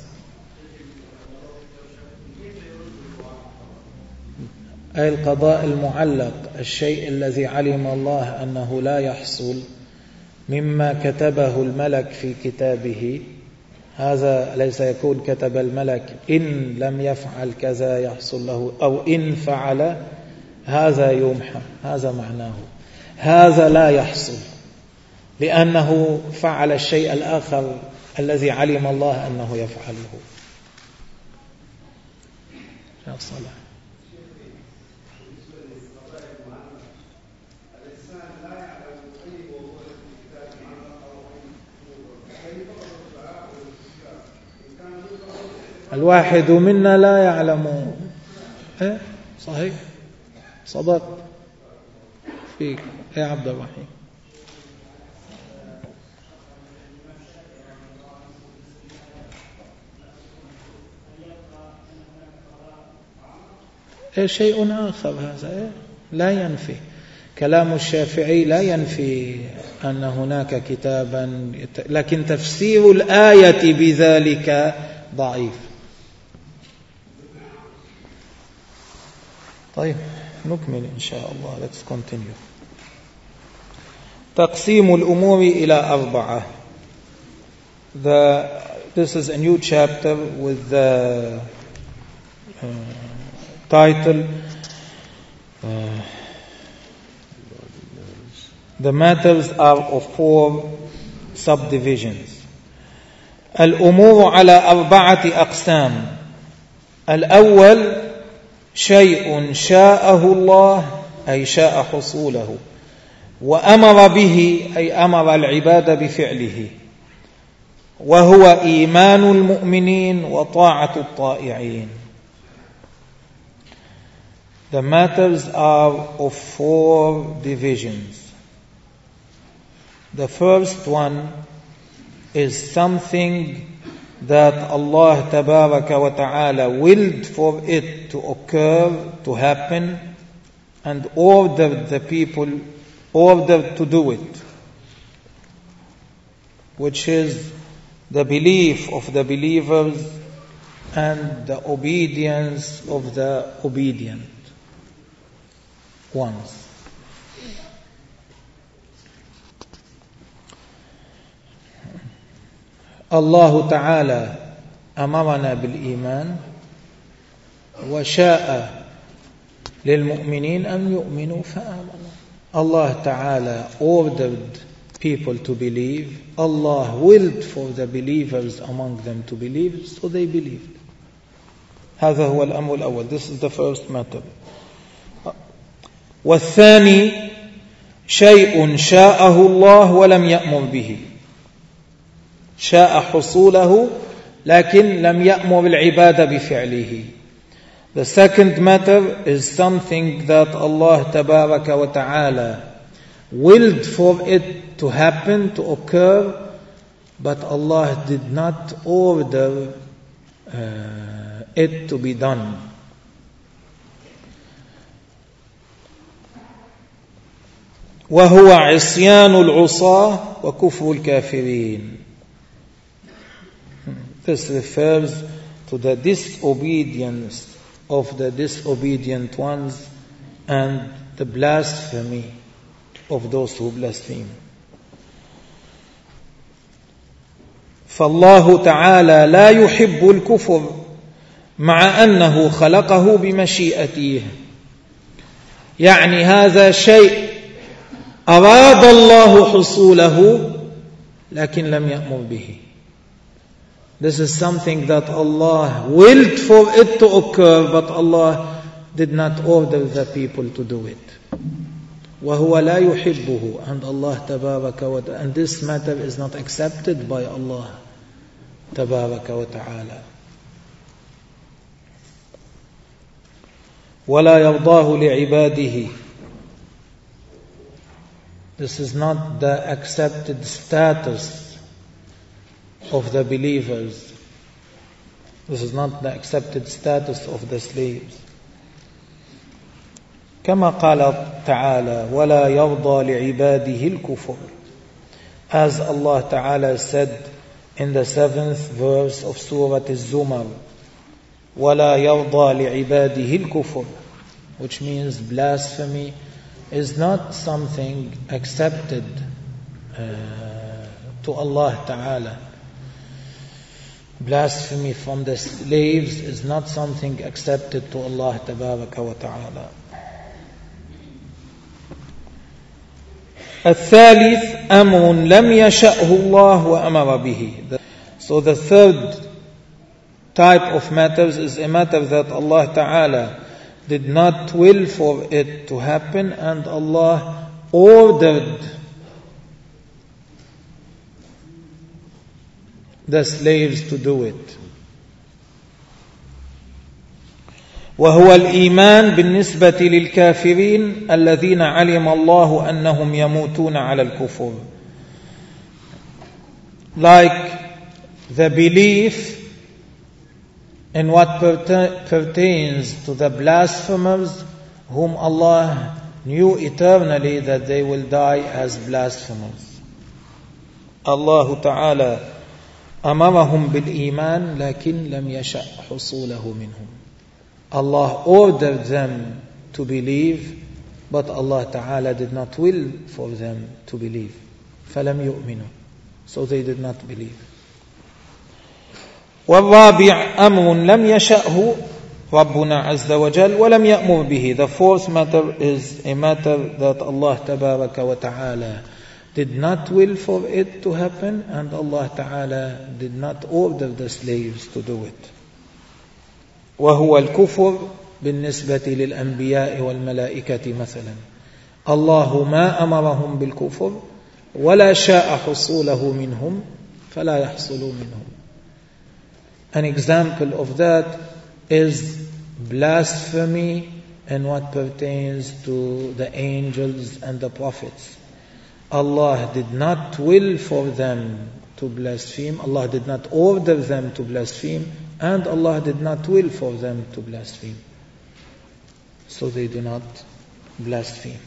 أي القضاء المعلق، الشيء الذي علم الله أنه لا يحصل مما كتبه الملك في كتابه، هذا ليس يكون كتب الملك إن لم يفعل كذا يحصل له، أو إن فعل هذا يمحى، هذا معناه. هذا لا يحصل لأنه فعل الشيء الآخر الذي علم الله أنه يفعله. الصلاة. الواحد منا لا يعلم. صحيح، صدق فيك يا عبد الرحيم. شيء آخر هذا لا ينفي. كلام الشافعي لا ينفي أن هناك كتابا، لكن تفسير الآية بذلك ضعيف. طيب نكمل إن شاء الله. Let's continue. تقسيم الأمور إلى 4. This is a new chapter with the title The matters are of 4 subdivisions. الأمور على 4 أقسام. الأول شيء شاءه الله، أي شاء حصوله، وأمر به، أي أمر العباد بفعله، وهو إيمان المؤمنين وطاعة الطائعين. The matters are of 4 divisions. The first one is something that Allah Tabaraka wa Ta'ala willed for it to occur, to happen, and ordered the people, ordered to do it, which is the belief of the believers and the obedience of the obedient ones. الله تعالى أمرنا بالإيمان، وشاء للمؤمنين أن يؤمنوا فآمنوا. Allah Ta'ala ordered people to believe. Allah willed for the believers among them to believe, so they believed. هذا هو الأمر الأول. This is the first matter. والثاني شيء شاءه الله ولم يأمر به. شاء حصوله لكن لم يأمر العباد بفعله. The second matter is something that Allah Tabaraka wa Ta'ala willed for it to happen, to occur, but Allah did not order it to be done. وهو عصيان العصاة وكفر الكافرين. This refers to the disobedience of the disobedient ones and the blasphemy of those who blaspheme. فالله تعالى لا يحب الكفر مع أنه خلقه بمشيئته. يعني هذا شيء أراد الله حصوله لكن لم يأمر به. This is something that Allah willed for it to occur, but Allah did not order the people to do it. وَهُوَ لَا يُحِبُّهُ, and Allah Tabaraka wa Ta'ala, and this matter is not accepted by Allah Tabaraka wa Ta'ala. وَلَا يَرْضَاهُ لِعِبَادِهِ. This is not the accepted status of the believers. This is not the accepted status of the slaves. كما قال تعالى ولا يرضى لعباده الكفر. As Allah Ta'ala said in the 7th verse of Surah Al-Zumar, ولا يرضى لعباده الكفر, which means blasphemy is not something accepted to Allah Ta'ala. Blasphemy from the slaves is not something accepted to Allah Tabaraka wa Ta'ala. الثالث أمر لم يشأه الله وأمر به. So the third type of matters is a matter that Allah Ta'ala did not will for it to happen and Allah ordered the slaves to do it. وهو الإيمان بالنسبة للكافرين الذين علم الله أنهم يموتون على الكفر. Like the belief in what pertains to the blasphemers whom Allah knew eternally that they will die as blasphemers. Allah Ta'ala أمرهم بالإيمان لكن لم يشأ حصوله منهم. Allah ordered them to believe, but Allah Ta'ala did not will for them to believe. فَلَمْ يُؤْمِنُوا. So they did not believe. وَالرَّابِعْ أَمْرٌ لَمْ يَشَأْهُ رَبُّنَا عَزَّ وَجَلَّ وَلَمْ يَأْمُرْ بِهِ. The fourth matter is a matter that Allah Tabaraka wa Ta'ala did not will for it to happen, and Allah Ta'ala did not order the slaves to do it. وهو الكفر بالنسبة للأنبياء والملائكة مثلا. الله ما أمرهم بالكفر ولا شاء حصوله منهم فلا يحصلوا منهم. An example of that is blasphemy and what pertains to the angels and the prophets. Allah did not will for them to blaspheme. Allah did not order them to blaspheme. And Allah did not will for them to blaspheme. So they do not blaspheme.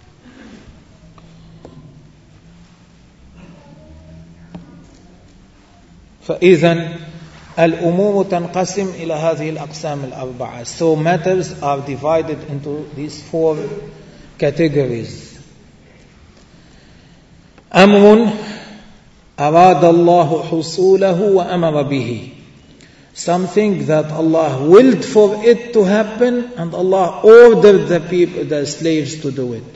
فإذن الأمور تنقسم إلى هذه الأقسام الأربعة. So matters are divided into these 4 categories. أمر أراد الله حصوله وأمر به. Something that Allah willed for it to happen and Allah ordered the slaves to do it.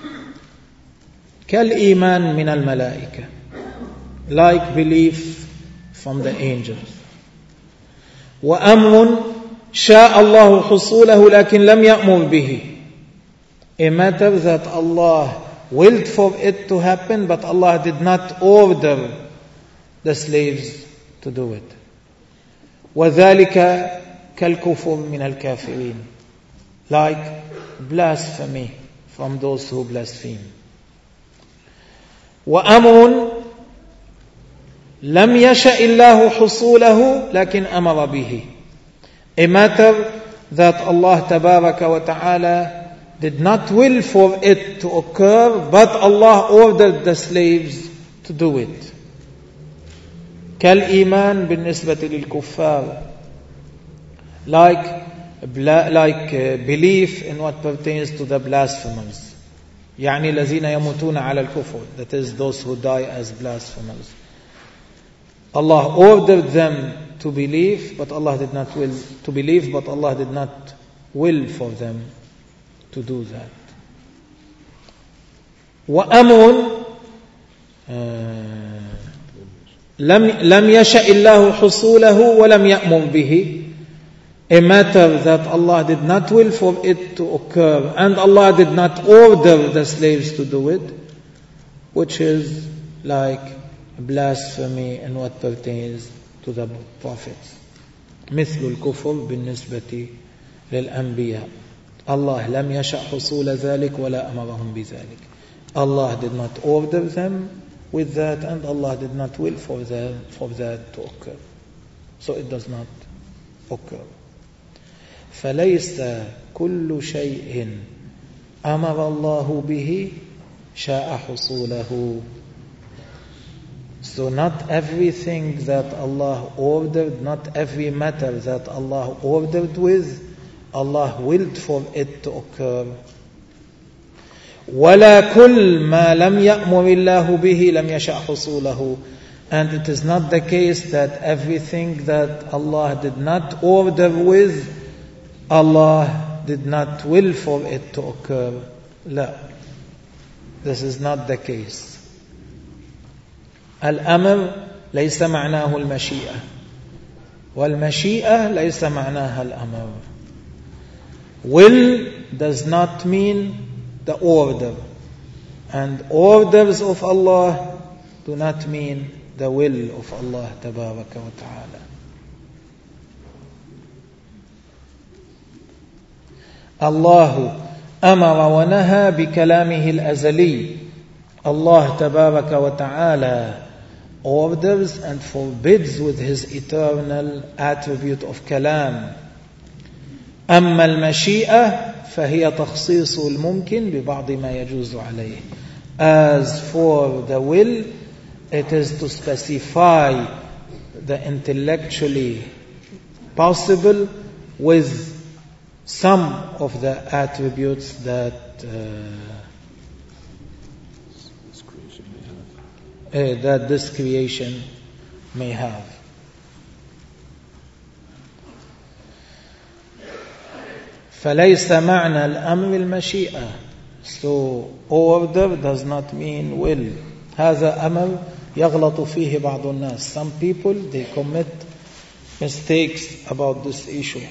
كالإيمان من الملائكة. Like belief from the angels. وأمر شاء الله حصوله لكن لم يأمر به. A matter that Allah willed for it to happen but Allah did not order the slaves to do it. وذلك كالكفر من الكافرين. Like blasphemy from those who blaspheme. وأمر لم يشأ الله حصوله لكن أمر به. A matter that Allah Tabaraka wa Ta'ala did not will for it to occur, but Allah ordered the slaves to do it. كالإيمان بالنسبة للكفار. Like belief in what pertains to the blasphemers. يعني الذين يموتون على الكفر. That is those who die as blasphemers. Allah ordered them to believe, but Allah did not will to believe, but Allah did not will for them to do that. وأمر لم يشأ الله حصوله ولم يأمر به. A matter that Allah did not will for it to occur and Allah did not order the slaves to do it, which is like blasphemy and what pertains to the prophets. مثل الكفر بالنسبة للأنبياء. Allah لم يشأ حصول ذلك ولا أمرهم بذلك. Allah did not order them with that, and Allah did not will for that to occur. So it does not occur. فليس كل شيء أمر الله به شاء حصوله. So not everything that Allah ordered, not every matter that Allah ordered with, Allah willed for it to occur. ولا كل ما لم يأمر الله به لم يشأ حصوله. And it is not the case that everything that Allah did not order with, Allah did not will for it to occur. لا. This is not the case. الأمر ليس معناه المشيئة، والمشيئة ليس معناها الأمر. Will does not mean the order, and orders of Allah do not mean the will of Allah تبارك وتعالى. الله أمر ونهى بكلامه الأزلي. Allah تبارك وتعالى orders and forbids with his eternal attribute of kalam. أما المشيئة فهي تخصيص الممكن ببعض ما يجوز عليه. As for the will, it is to specify the intellectually possible with some of the attributes that that this creation may have. فليس معنى الأمر المشيئة. So order does not mean will. هذا أمر يغلط فيه بعض الناس. Some people, they commit mistakes about this issue.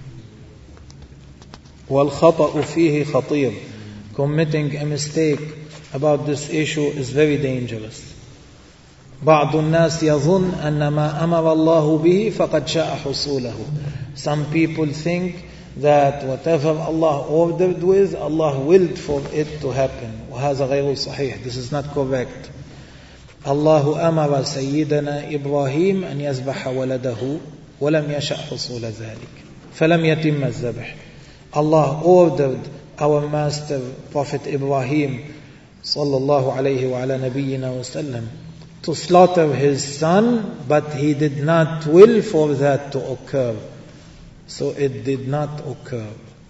والخطأ فيه خطير. Committing a mistake about this issue is very dangerous. بعض الناس يظن أن ما أمر الله به فقد شاء حصوله. Some people think that whatever Allah ordered with, Allah willed for it to happen. وهذا غير صحيح. This is not correct. الله أمر سيدنا إبراهيم أن يذبح ولده ولم يشأ حصول ذلك فلم يتم الذبح. Allah ordered our master Prophet Ibrahim صلى الله عليه وعلى نبينا وسلم to slaughter his son, but he did not will for that to occur. So it did not occur.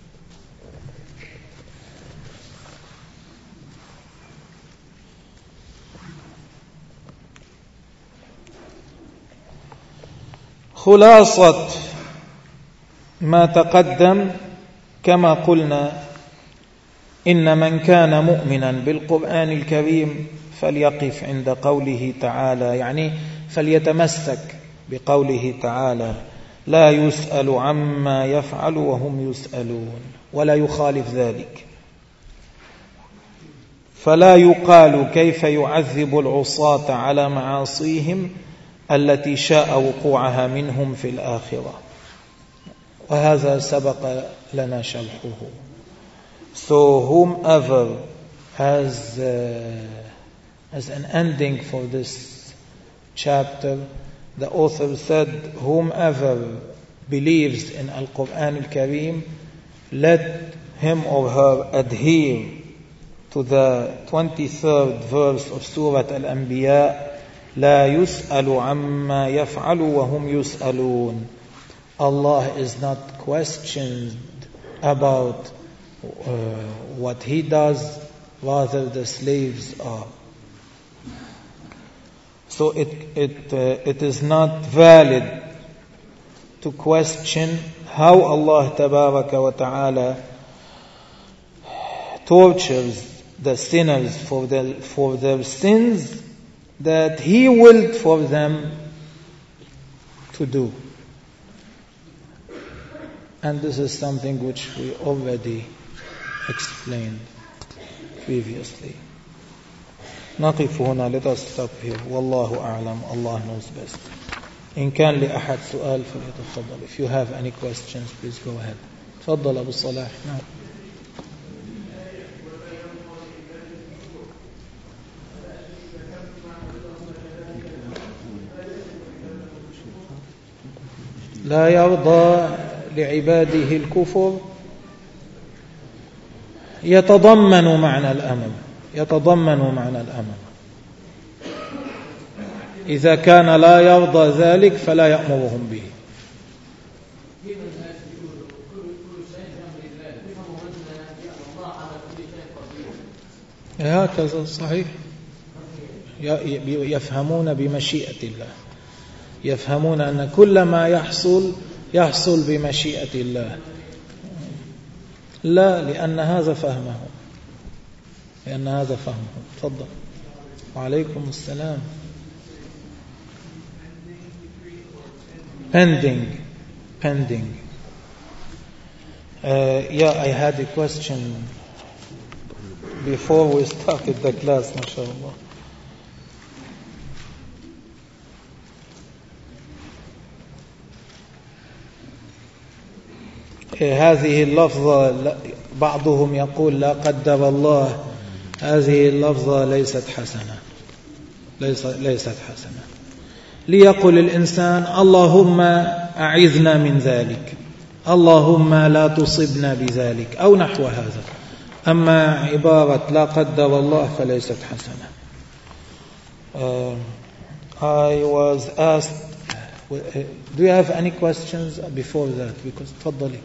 خلاصة ما تقدم كما قلنا إن من كان مؤمنا بالقرآن الكريم فليقف عند قوله تعالى، يعني فليتمسك بقوله تعالى لا يسأل عما يفعل وهم يسألون، ولا يخالف ذلك. فلا يقال كيف يعذب العصاة على معاصيهم التي شاء وقوعها منهم في الآخرة، وهذا سبق لنا شرحه. So whomever has an ending for this chapter, the author said, whomever believes in Al-Quran Al-Kareem, let him or her adhere to the 23rd verse of Surah Al-Anbiya, لا يسأل عما يفعل وهم يسألون. Allah is not questioned about what He does, rather the slaves are. So it is not valid to question how Allah Tabaraka wa Ta'ala tortures the sinners for their sins that He willed for them to do. And this is something which we already explained previously. نقف هنا. Let us stop here. والله أعلم. Allah knows best. إن كان لأحد سؤال فليتفضل. If you have any questions, please go ahead. تفضل أبو صلاح. نعم. لا يرضى لعباده الكفر يتضمن معنى الأمم. إذا كان لا يرضى ذلك فلا يأمرهم به. هكذا صحيح، يفهمون بمشيئة الله، يفهمون أن كل ما يحصل بمشيئة الله. لا، لأن هذا فهمه. تفضل. وعليكم السلام. pending. I had a question before we started the class, mashallah. هذه اللفظة بعضهم يقول لا قدر الله، هذه اللفظة ليست حسنة. ليقل الإنسان اللهم أعذنا من ذلك، اللهم لا تصبنا بذلك، أو نحو هذا. أما عبارة لا قدر الله فليست حسنة. I was asked, do you have any questions before that? Because تفضلي.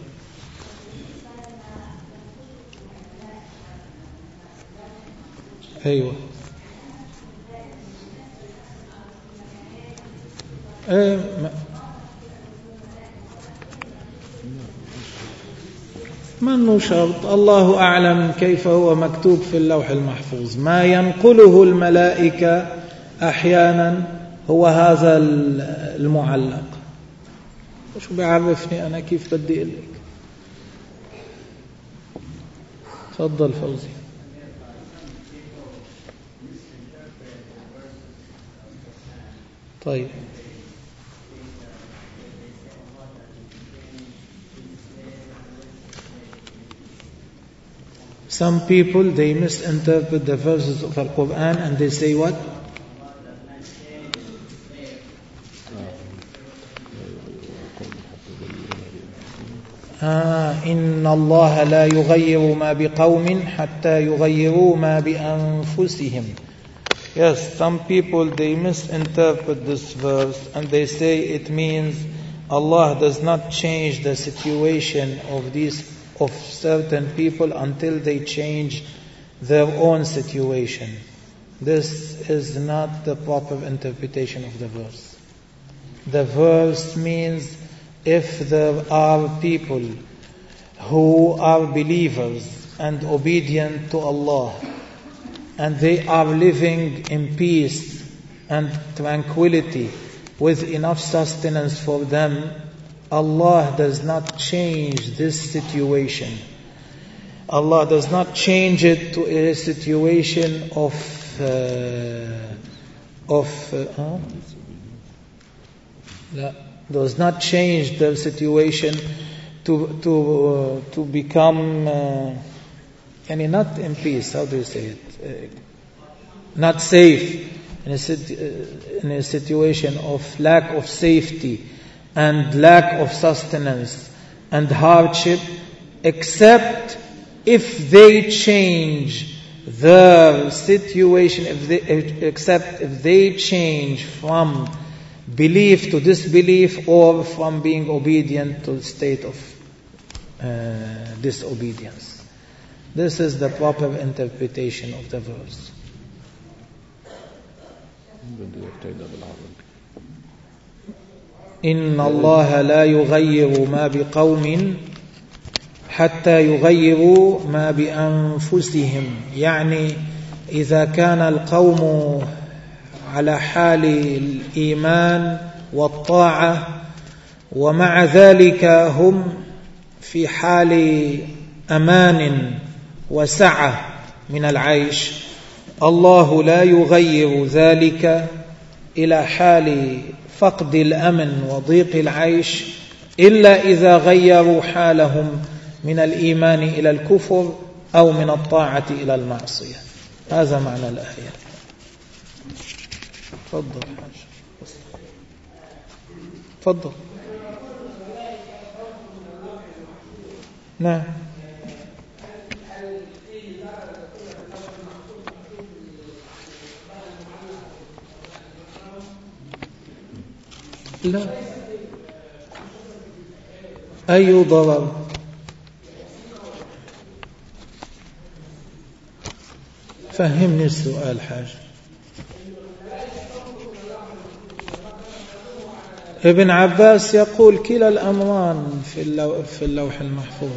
أيوة. من شرط، الله أعلم كيف هو مكتوب في اللوح المحفوظ. ما ينقله الملائكة أحيانا هو هذا المعلق. شو بيعرفني أنا كيف بدي أقول لك؟ تفضل فوزي. طيب، some people they misinterpret the verses of the Quran and they say what? إن الله لا يغير ما بقوم حتى يغيروا ما بأنفسهم. Yes, some people they misinterpret this verse and they say it means Allah does not change the situation of certain people until they change their own situation. This is not the proper interpretation of the verse. The verse means if there are people who are believers and obedient to Allah, and they are living in peace and tranquility with enough sustenance for them, Allah does not change this situation. Allah does not change it to a situation does not change the situation to become not in peace. How do you say it? Not safe, in a situation of lack of safety and lack of sustenance and hardship, except if they change their situation, except if they change from belief to disbelief or from being obedient to the state of disobedience. This is the proper interpretation of the verse. إن الله لا يغير ما بقوم حتى يغيروا ما بأنفسهم. يعني إذا كان القوم على حال الإيمان والطاعة ومع ذلك هم في حال أمان وسعة من العيش، الله لا يغير ذلك إلى حال فقد الأمن وضيق العيش إلا إذا غيروا حالهم من الإيمان إلى الكفر أو من الطاعة إلى المعصية. هذا معنى الآية. تفضل. نعم. لا، أي ضرر؟ فهمني السؤال حاج. ابن عباس يقول كلا الأمران في اللوح المحفوظ.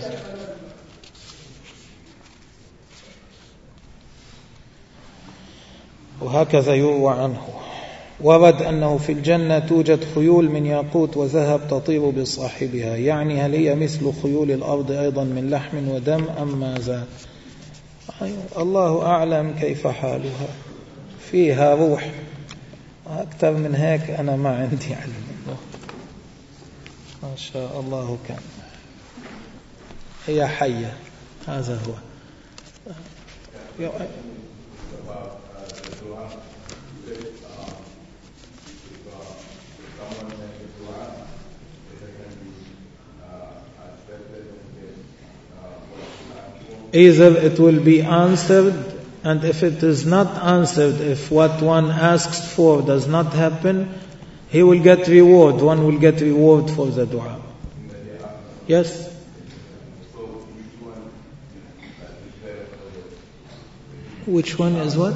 وهكذا يروى عنه. ورد أنه في الجنة توجد خيول من ياقوت وذهب تطير بصاحبها، يعني هل هي مثل خيول الأرض أيضا من لحم ودم أم ماذا؟ الله أعلم كيف حالها، فيها روح. أكثر من هيك أنا ما عندي علم. ما شاء الله كان، هي حية، هذا هو. Either it will be answered, and if it is not answered, if what one asks for does not happen, he will get reward. One will get reward for the dua. Yes. Which one is what?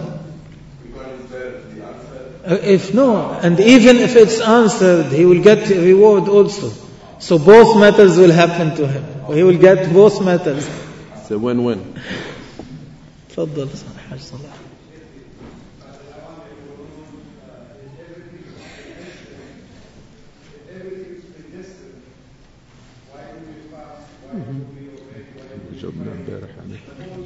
If no, and even if it's answered, he will get reward also. So both matters will happen to him. He will get both matters. It's a win-win. تفضل حاج صلاح. جبنا امبارح عليه.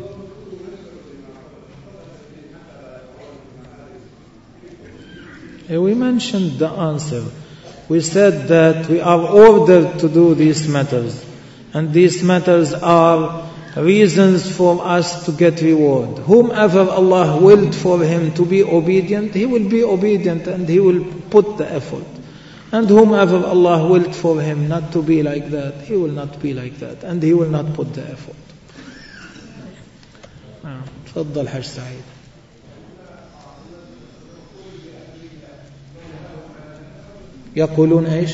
We mentioned the answer. We said that we are ordered to do these matters, and these matters are reasons for us to get reward. Whomever Allah willed for him to be obedient, he will be obedient and he will put the effort. And whomever Allah willed for him not to be like that, he will not be like that and he will not put the effort. تفضل حاج سعيد. يقولون ايش؟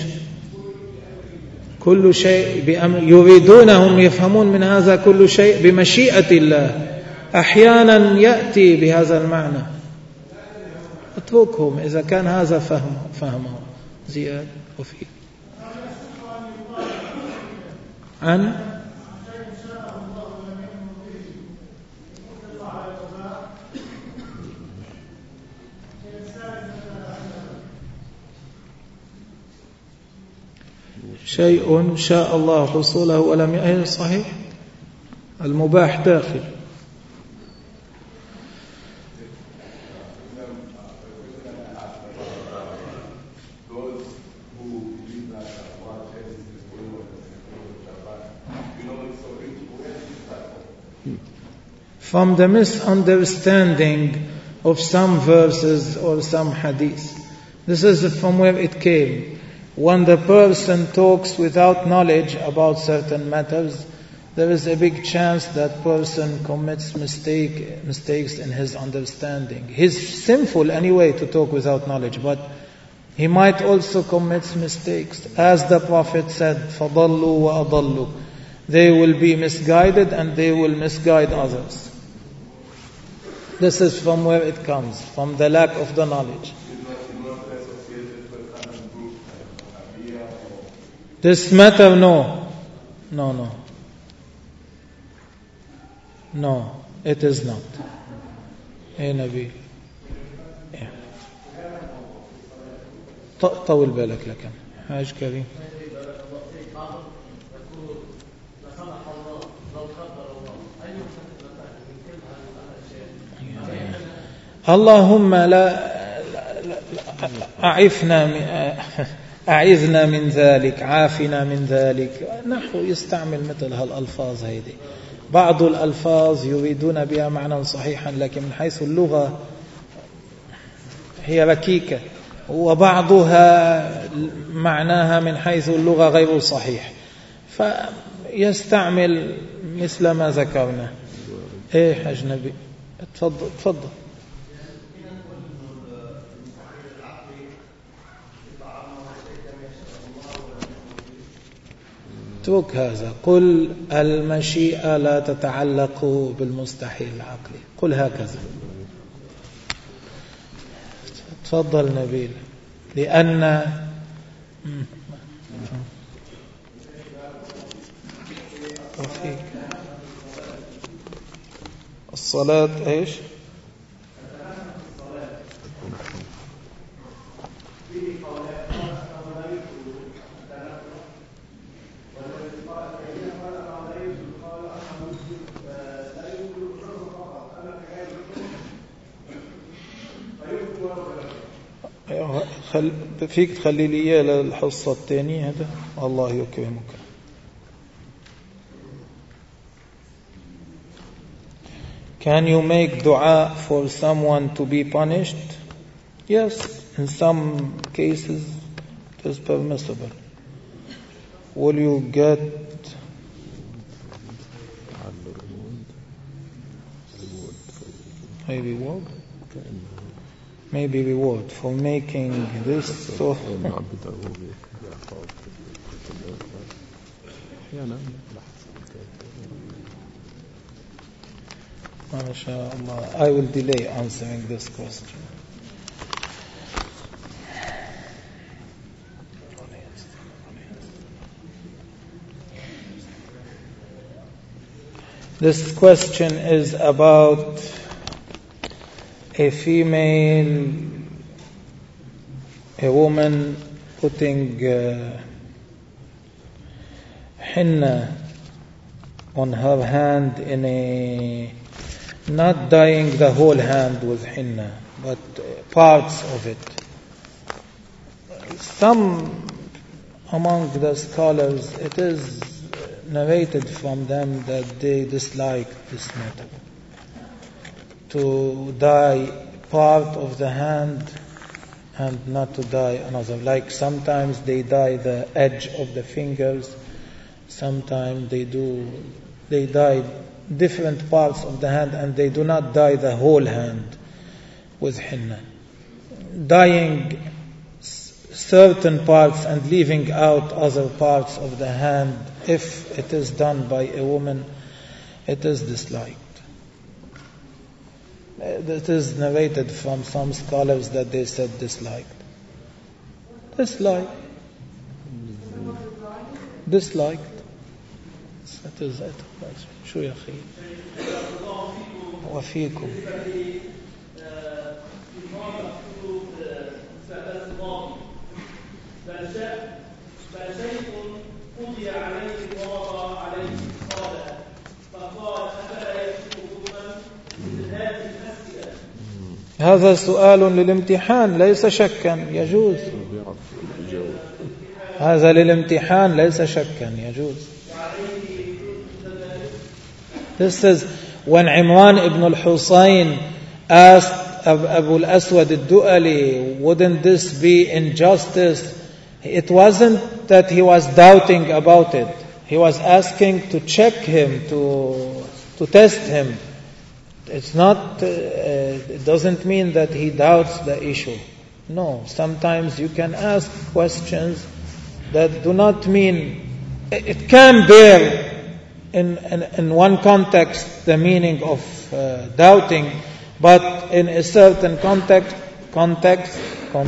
كل شيء بأمر، يريدونهم يفهمون من هذا كل شيء بمشيئة الله. أحيانا يأتي بهذا المعنى. اتركهم إذا كان هذا فهمه. زياد وفي عن شيء شاء الله حصوله ولم يأهل. صحيح، المباح داخل. From the misunderstanding of some verses or some hadith, this is from where it came. When the person talks without knowledge about certain matters, there is a big chance that person commits mistakes in his understanding. He's sinful anyway to talk without knowledge, but he might also commit mistakes. As the Prophet said, فَضَلُّوا وَأَضَلُّوا. They will be misguided and they will misguide others. This is from where it comes, from the lack of the knowledge. This matter, no, it is not. Hey Nabi, طول بالك لكن حاج كريم. اللهم لا أعذنا من ذلك، عافنا من ذلك. نحن يستعمل مثل هالألفاظ هيدي. بعض الألفاظ يريدون بها معنى صحيحا، لكن من حيث اللغة هي ركيكة، وبعضها معناها من حيث اللغة غير صحيح. يستعمل مثل ما ذكرنا. ايه أجنبي، تفضل. اترك هذا، قل المشيئة لا تتعلق بالمستحيل العقلي، قل هكذا. تفضل نبيل. لأن وفيك الصلاة ايش؟ فيك تخلي لي إياه للحصة الثانية هذا، الله يكرمك. Can you make dua for someone to be punished? Yes, in some cases it is permissible. Will you get maybe reward for making this so? MashaAllah, I will delay answering this question. This question is about a female, a woman putting henna on her hand in a, not dyeing the whole hand with henna, but parts of it. Some among the scholars, it is narrated from them that they dislike this method, to dye part of the hand and not to dye another. Like sometimes they dye the edge of the fingers, sometimes they dye different parts of the hand, and they do not dye the whole hand with henna. Dyeing certain parts and leaving out other parts of the hand, if it is done by a woman, it is disliked. It is narrated from some scholars that they said disliked. Disliked. That is it. شو يا أخي وفيكم. قضي عليه ووضع عليه قال فقال أفلا يكتب حكما مثل هذه الأسئلة. هذا سؤال للامتحان ليس شكا، يجوز. هذا للامتحان ليس شكا، يجوز. This is when Imran ibn al-Husayn asked Abu al-Aswad al-Du'ali, wouldn't this be injustice? It wasn't that he was doubting about it. He was asking to check him, to test him. It's not, it doesn't mean that he doubts the issue. No, sometimes you can ask questions that do not mean, it can bear in one context the meaning of doubting, but in a certain context,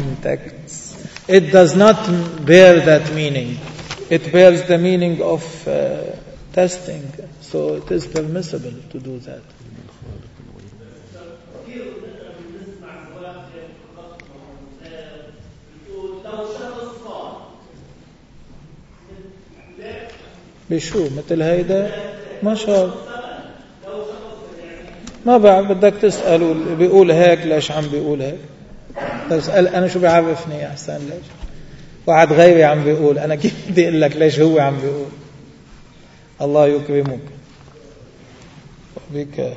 it does not bear that meaning. It bears the meaning of testing. So it is permissible to do that. بشو مثل هيدا ما شاء ما بعرف، بدك تسأله اللي بيقول هيك ليش عم بيقول هيك. تسأل أنا شو بيعرفني يا أحسن ليش واحد غيري عم بيقول، أنا كيف بدي أقول لك ليش هو عم بيقول. الله يكرمك بك.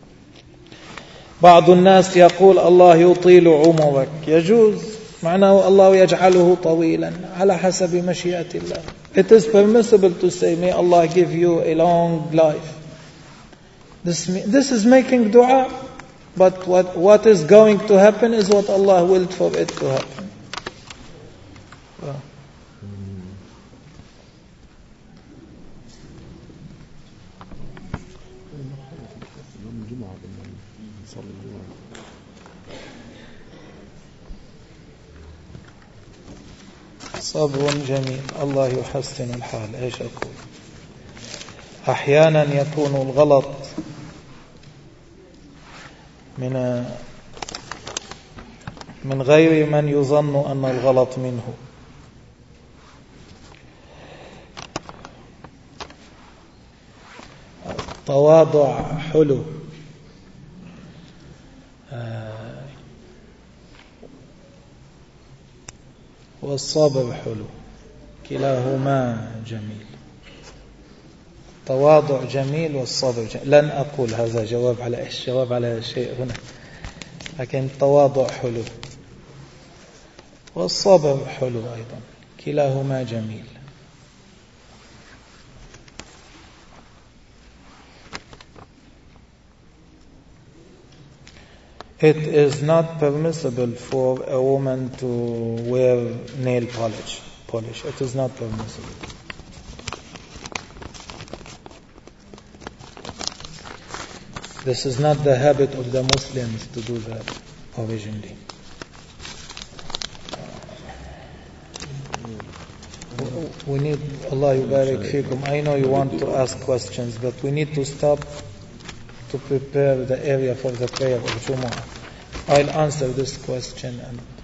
بعض الناس يقول الله يطيل عمرك، يجوز، معناه الله يجعله طويلا على حسب مشيئة الله. It is permissible to say, may Allah give you a long life. This is making dua. But what is going to happen is what Allah willed for it to happen. صبر جميل. الله يحسن الحال. ايش اقول؟ احيانا يكون الغلط من غير من يظن أن الغلط منه. التواضع حلو، والصبر حلو، كلاهما جميل. التواضع جميل والصبر جميل. لن أقول هذا جواب على إيش، جواب على شيء هنا، لكن التواضع حلو والصبر حلو أيضا، كلاهما جميل. It is not permissible for a woman to wear nail polish. It is not permissible. This is not the habit of the Muslims to do that originally. We need, Allah yubarik fikum. I know you want to ask questions, but we need to stop to prepare the area for the prayer of Jumu'ah. I'll answer this question.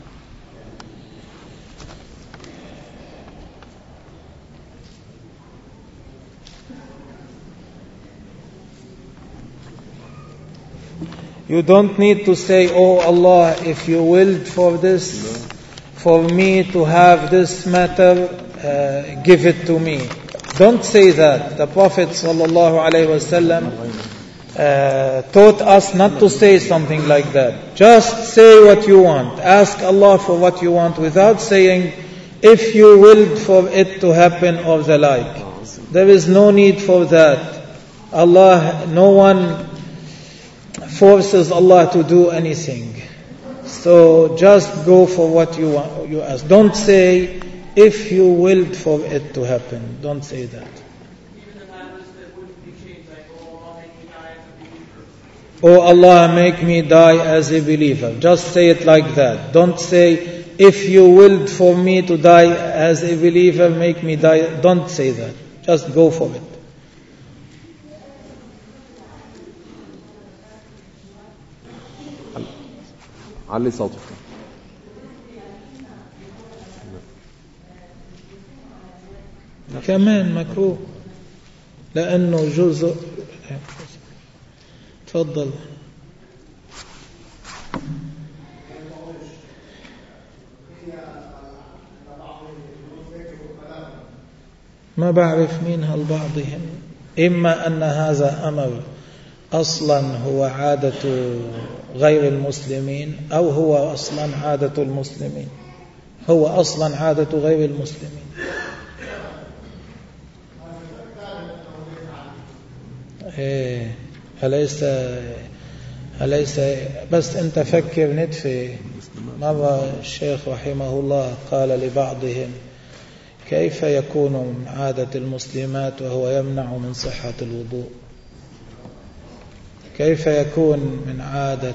You don't need to say, oh Allah, if you willed for this, for me to have this matter, give it to me. Don't say that. The Prophet ﷺ taught us not to say something like that. Just say what you want. Ask Allah for what you want without saying, if you willed for it to happen or the like. There is no need for that. Allah, no one forces Allah to do anything. So just go for what you want, you ask. Don't say, if you willed for it to happen. Don't say that. Oh Allah, make me die as a believer. Just say it like that. Don't say, if you willed for me to die as a believer, make me die. Don't say that. Just go for it. علي صوتك. كمان مكروه لأنه جزء. تفضل. ما بعرف مين هالبعضهم. إما أن هذا أمر أصلا هو عادة غير المسلمين، أو هو أصلا عادة المسلمين. هو أصلا عادة غير المسلمين. أليس بس أنت فكر ندفي. مرة الشيخ رحمه الله قال لبعضهم، كيف يكون من عادة المسلمات وهو يمنع من صحة الوضوء؟ كيف يكون من عادة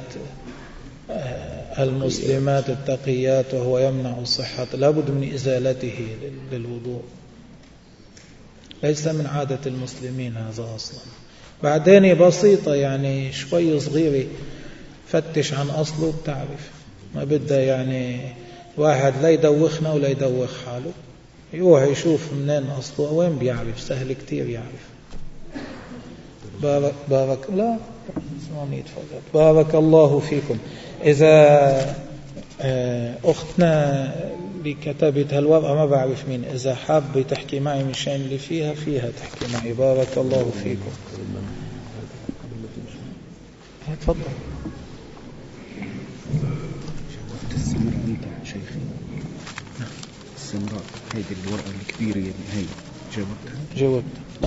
المسلمات التقيات وهو يمنع صحة؟ لابد من إزالته للوضوء. ليس من عادة المسلمين هذا أصلا. بعدين بسيطة، يعني شوي صغيرة، فتش عن أصله بتعرف. ما بدها يعني واحد لا يدوخنا ولا يدوخ حاله، يروح يشوف منين أصله وين بيعرف. سهل كتير يعرف. بارك الله فيكم. إذا أختنا اللي كتبت هالورقة ما بعرف مين، إذا حابة تحكي معي مشان اللي فيها تحكي معي. بارك الله فيكم. تفضل. السمراء عندك شيخي. السمراء هذه الورقة الكبيرة هي جاوبت.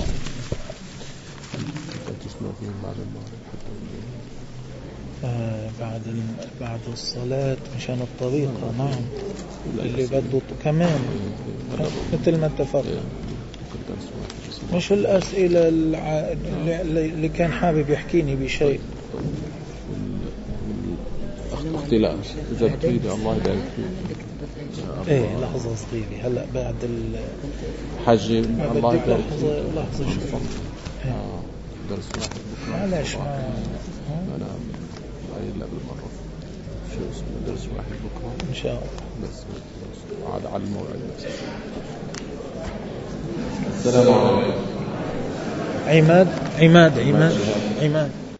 تسمع فيهم بعد المغرب بعد الصلاة مشان الطريقة. نعم اللي بده كمان مثل ما اتفقنا. مش الأسئلة اللي كان حابب يحكيني بشيء. أختي لا إذا بتريد الله يبارك فيك. إيه لحظة صغيرة هلأ بعد حاجة الله يبارك فيك. لحظة شوي. درس واحد بكرة. معلش أنا قايل قبل مرة شو اسمه درس واحد بكرة إن شاء الله. بس عاد على الموعد بس. السلام عليكم. عماد